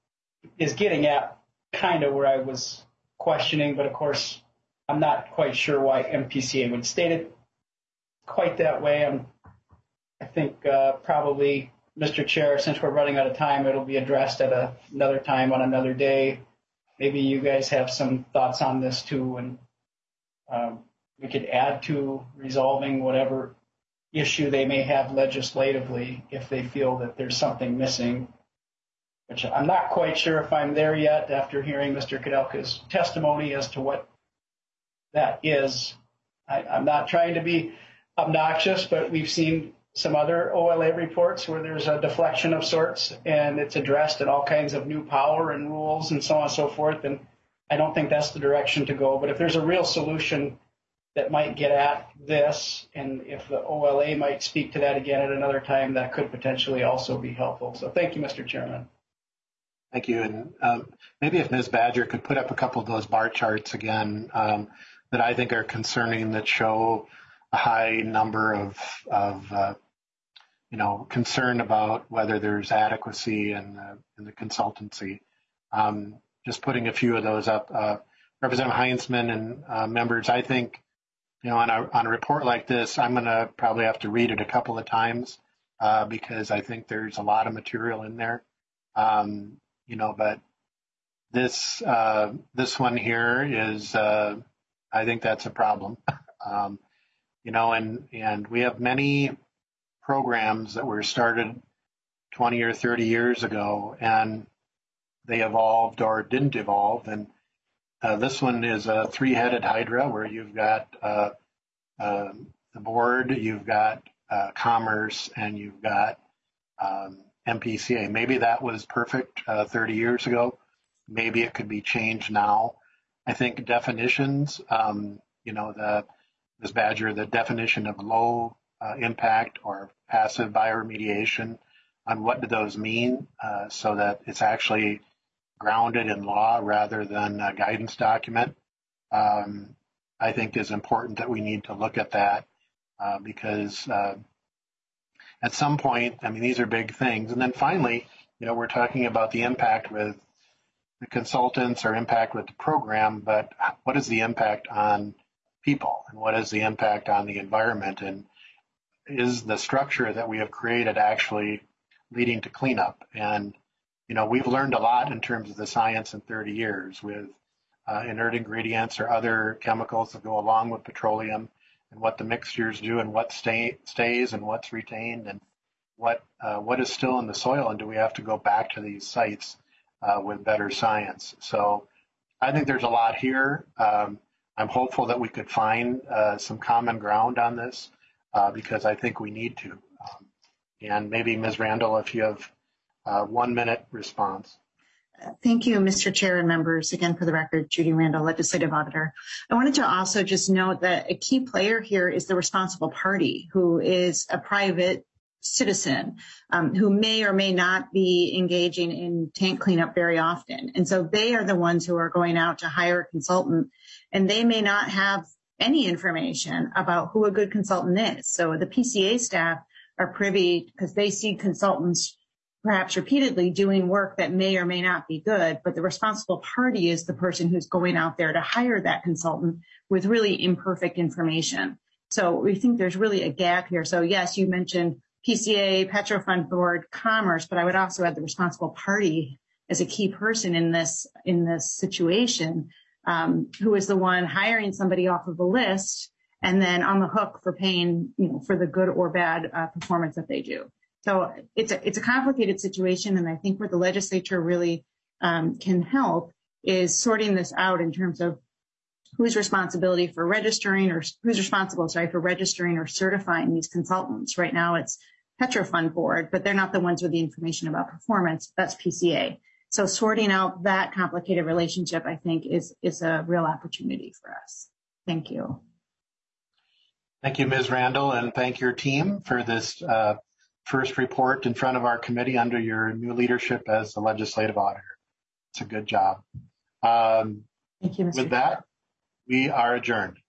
is getting at kind of where I was questioning, but of course, I'm not quite sure why MPCA would state it quite that way. I think probably, Mr. Chair, since we're running out of time, it'll be addressed at another time on another day. Maybe you guys have some thoughts on this too, and we could add to resolving whatever issue they may have legislatively if they feel that there's something missing, which I'm not quite sure if I'm there yet after hearing Mr. Kudelka's testimony as to what that is. I'm not trying to be obnoxious, but we've seen some other OLA reports where there's a deflection of sorts and it's addressed in all kinds of new power and rules and so on and so forth. And I don't think that's the direction to go. But if there's a real solution that might get at this, and if the OLA might speak to that again at another time, that could potentially also be helpful. So thank you, Mr. Chairman. Thank you. And maybe if Ms. Badger could put up a couple of those bar charts again that I think are concerning, that show a high number of concern about whether there's adequacy in the consultancy. Just putting a few of those up. Representative Heinzman and members, I think, on a report like this, I'm going to probably have to read it a couple of times because I think there's a lot of material in there. But this one here is, I think that's a problem. And we have many programs that were started 20 or 30 years ago, and they evolved or didn't evolve. And this one is a three-headed hydra where you've got the board, you've got commerce, and you've got MPCA. Maybe that was perfect 30 years ago. Maybe it could be changed now. I think definitions, Ms. Badger, the definition of low impact or passive bioremediation, on what do those mean so that it's actually grounded in law rather than a guidance document, I think is important that we need to look at that because at some point, these are big things. And then finally, we're talking about the impact with the consultants or impact with the program, but what is the impact on people and what is the impact on the environment? And is the structure that we have created actually leading to cleanup? And, we've learned a lot in terms of the science in 30 years with inert ingredients or other chemicals that go along with petroleum and what the mixtures do and what stays and what's retained and what is still in the soil. And do we have to go back to these sites with better science? So I think there's a lot here. I'm hopeful that we could find some common ground on this because I think we need to. And maybe Ms. Randall, if you have 1 minute response. Thank you, Mr. Chair and members. Again, for the record, Judy Randall, Legislative Auditor. I wanted to also just note that a key player here is the responsible party, who is a private citizen who may or may not be engaging in tank cleanup very often. And so they are the ones who are going out to hire a consultant, and they may not have any information about who a good consultant is. So the PCA staff are privy because they see consultants perhaps repeatedly doing work that may or may not be good, but the responsible party is the person who's going out there to hire that consultant with really imperfect information. So we think there's really a gap here. So yes, you mentioned PCA, Petrofund Board, Commerce, but I would also add the responsible party as a key person in this situation, who is the one hiring somebody off of a list and then on the hook for paying, for the good or bad performance that they do. So it's a complicated situation, and I think where the legislature really can help is sorting this out in terms of who's responsible for registering or certifying these consultants. Right now it's Petrofund Board, but they're not the ones with the information about performance. That's PCA. So sorting out that complicated relationship, I think, is a real opportunity for us. Thank you. Thank you, Ms. Randall, and thank your team for this first report in front of our committee under your new leadership as the legislative auditor. It's a good job. Thank you, Mr. With that, we are adjourned.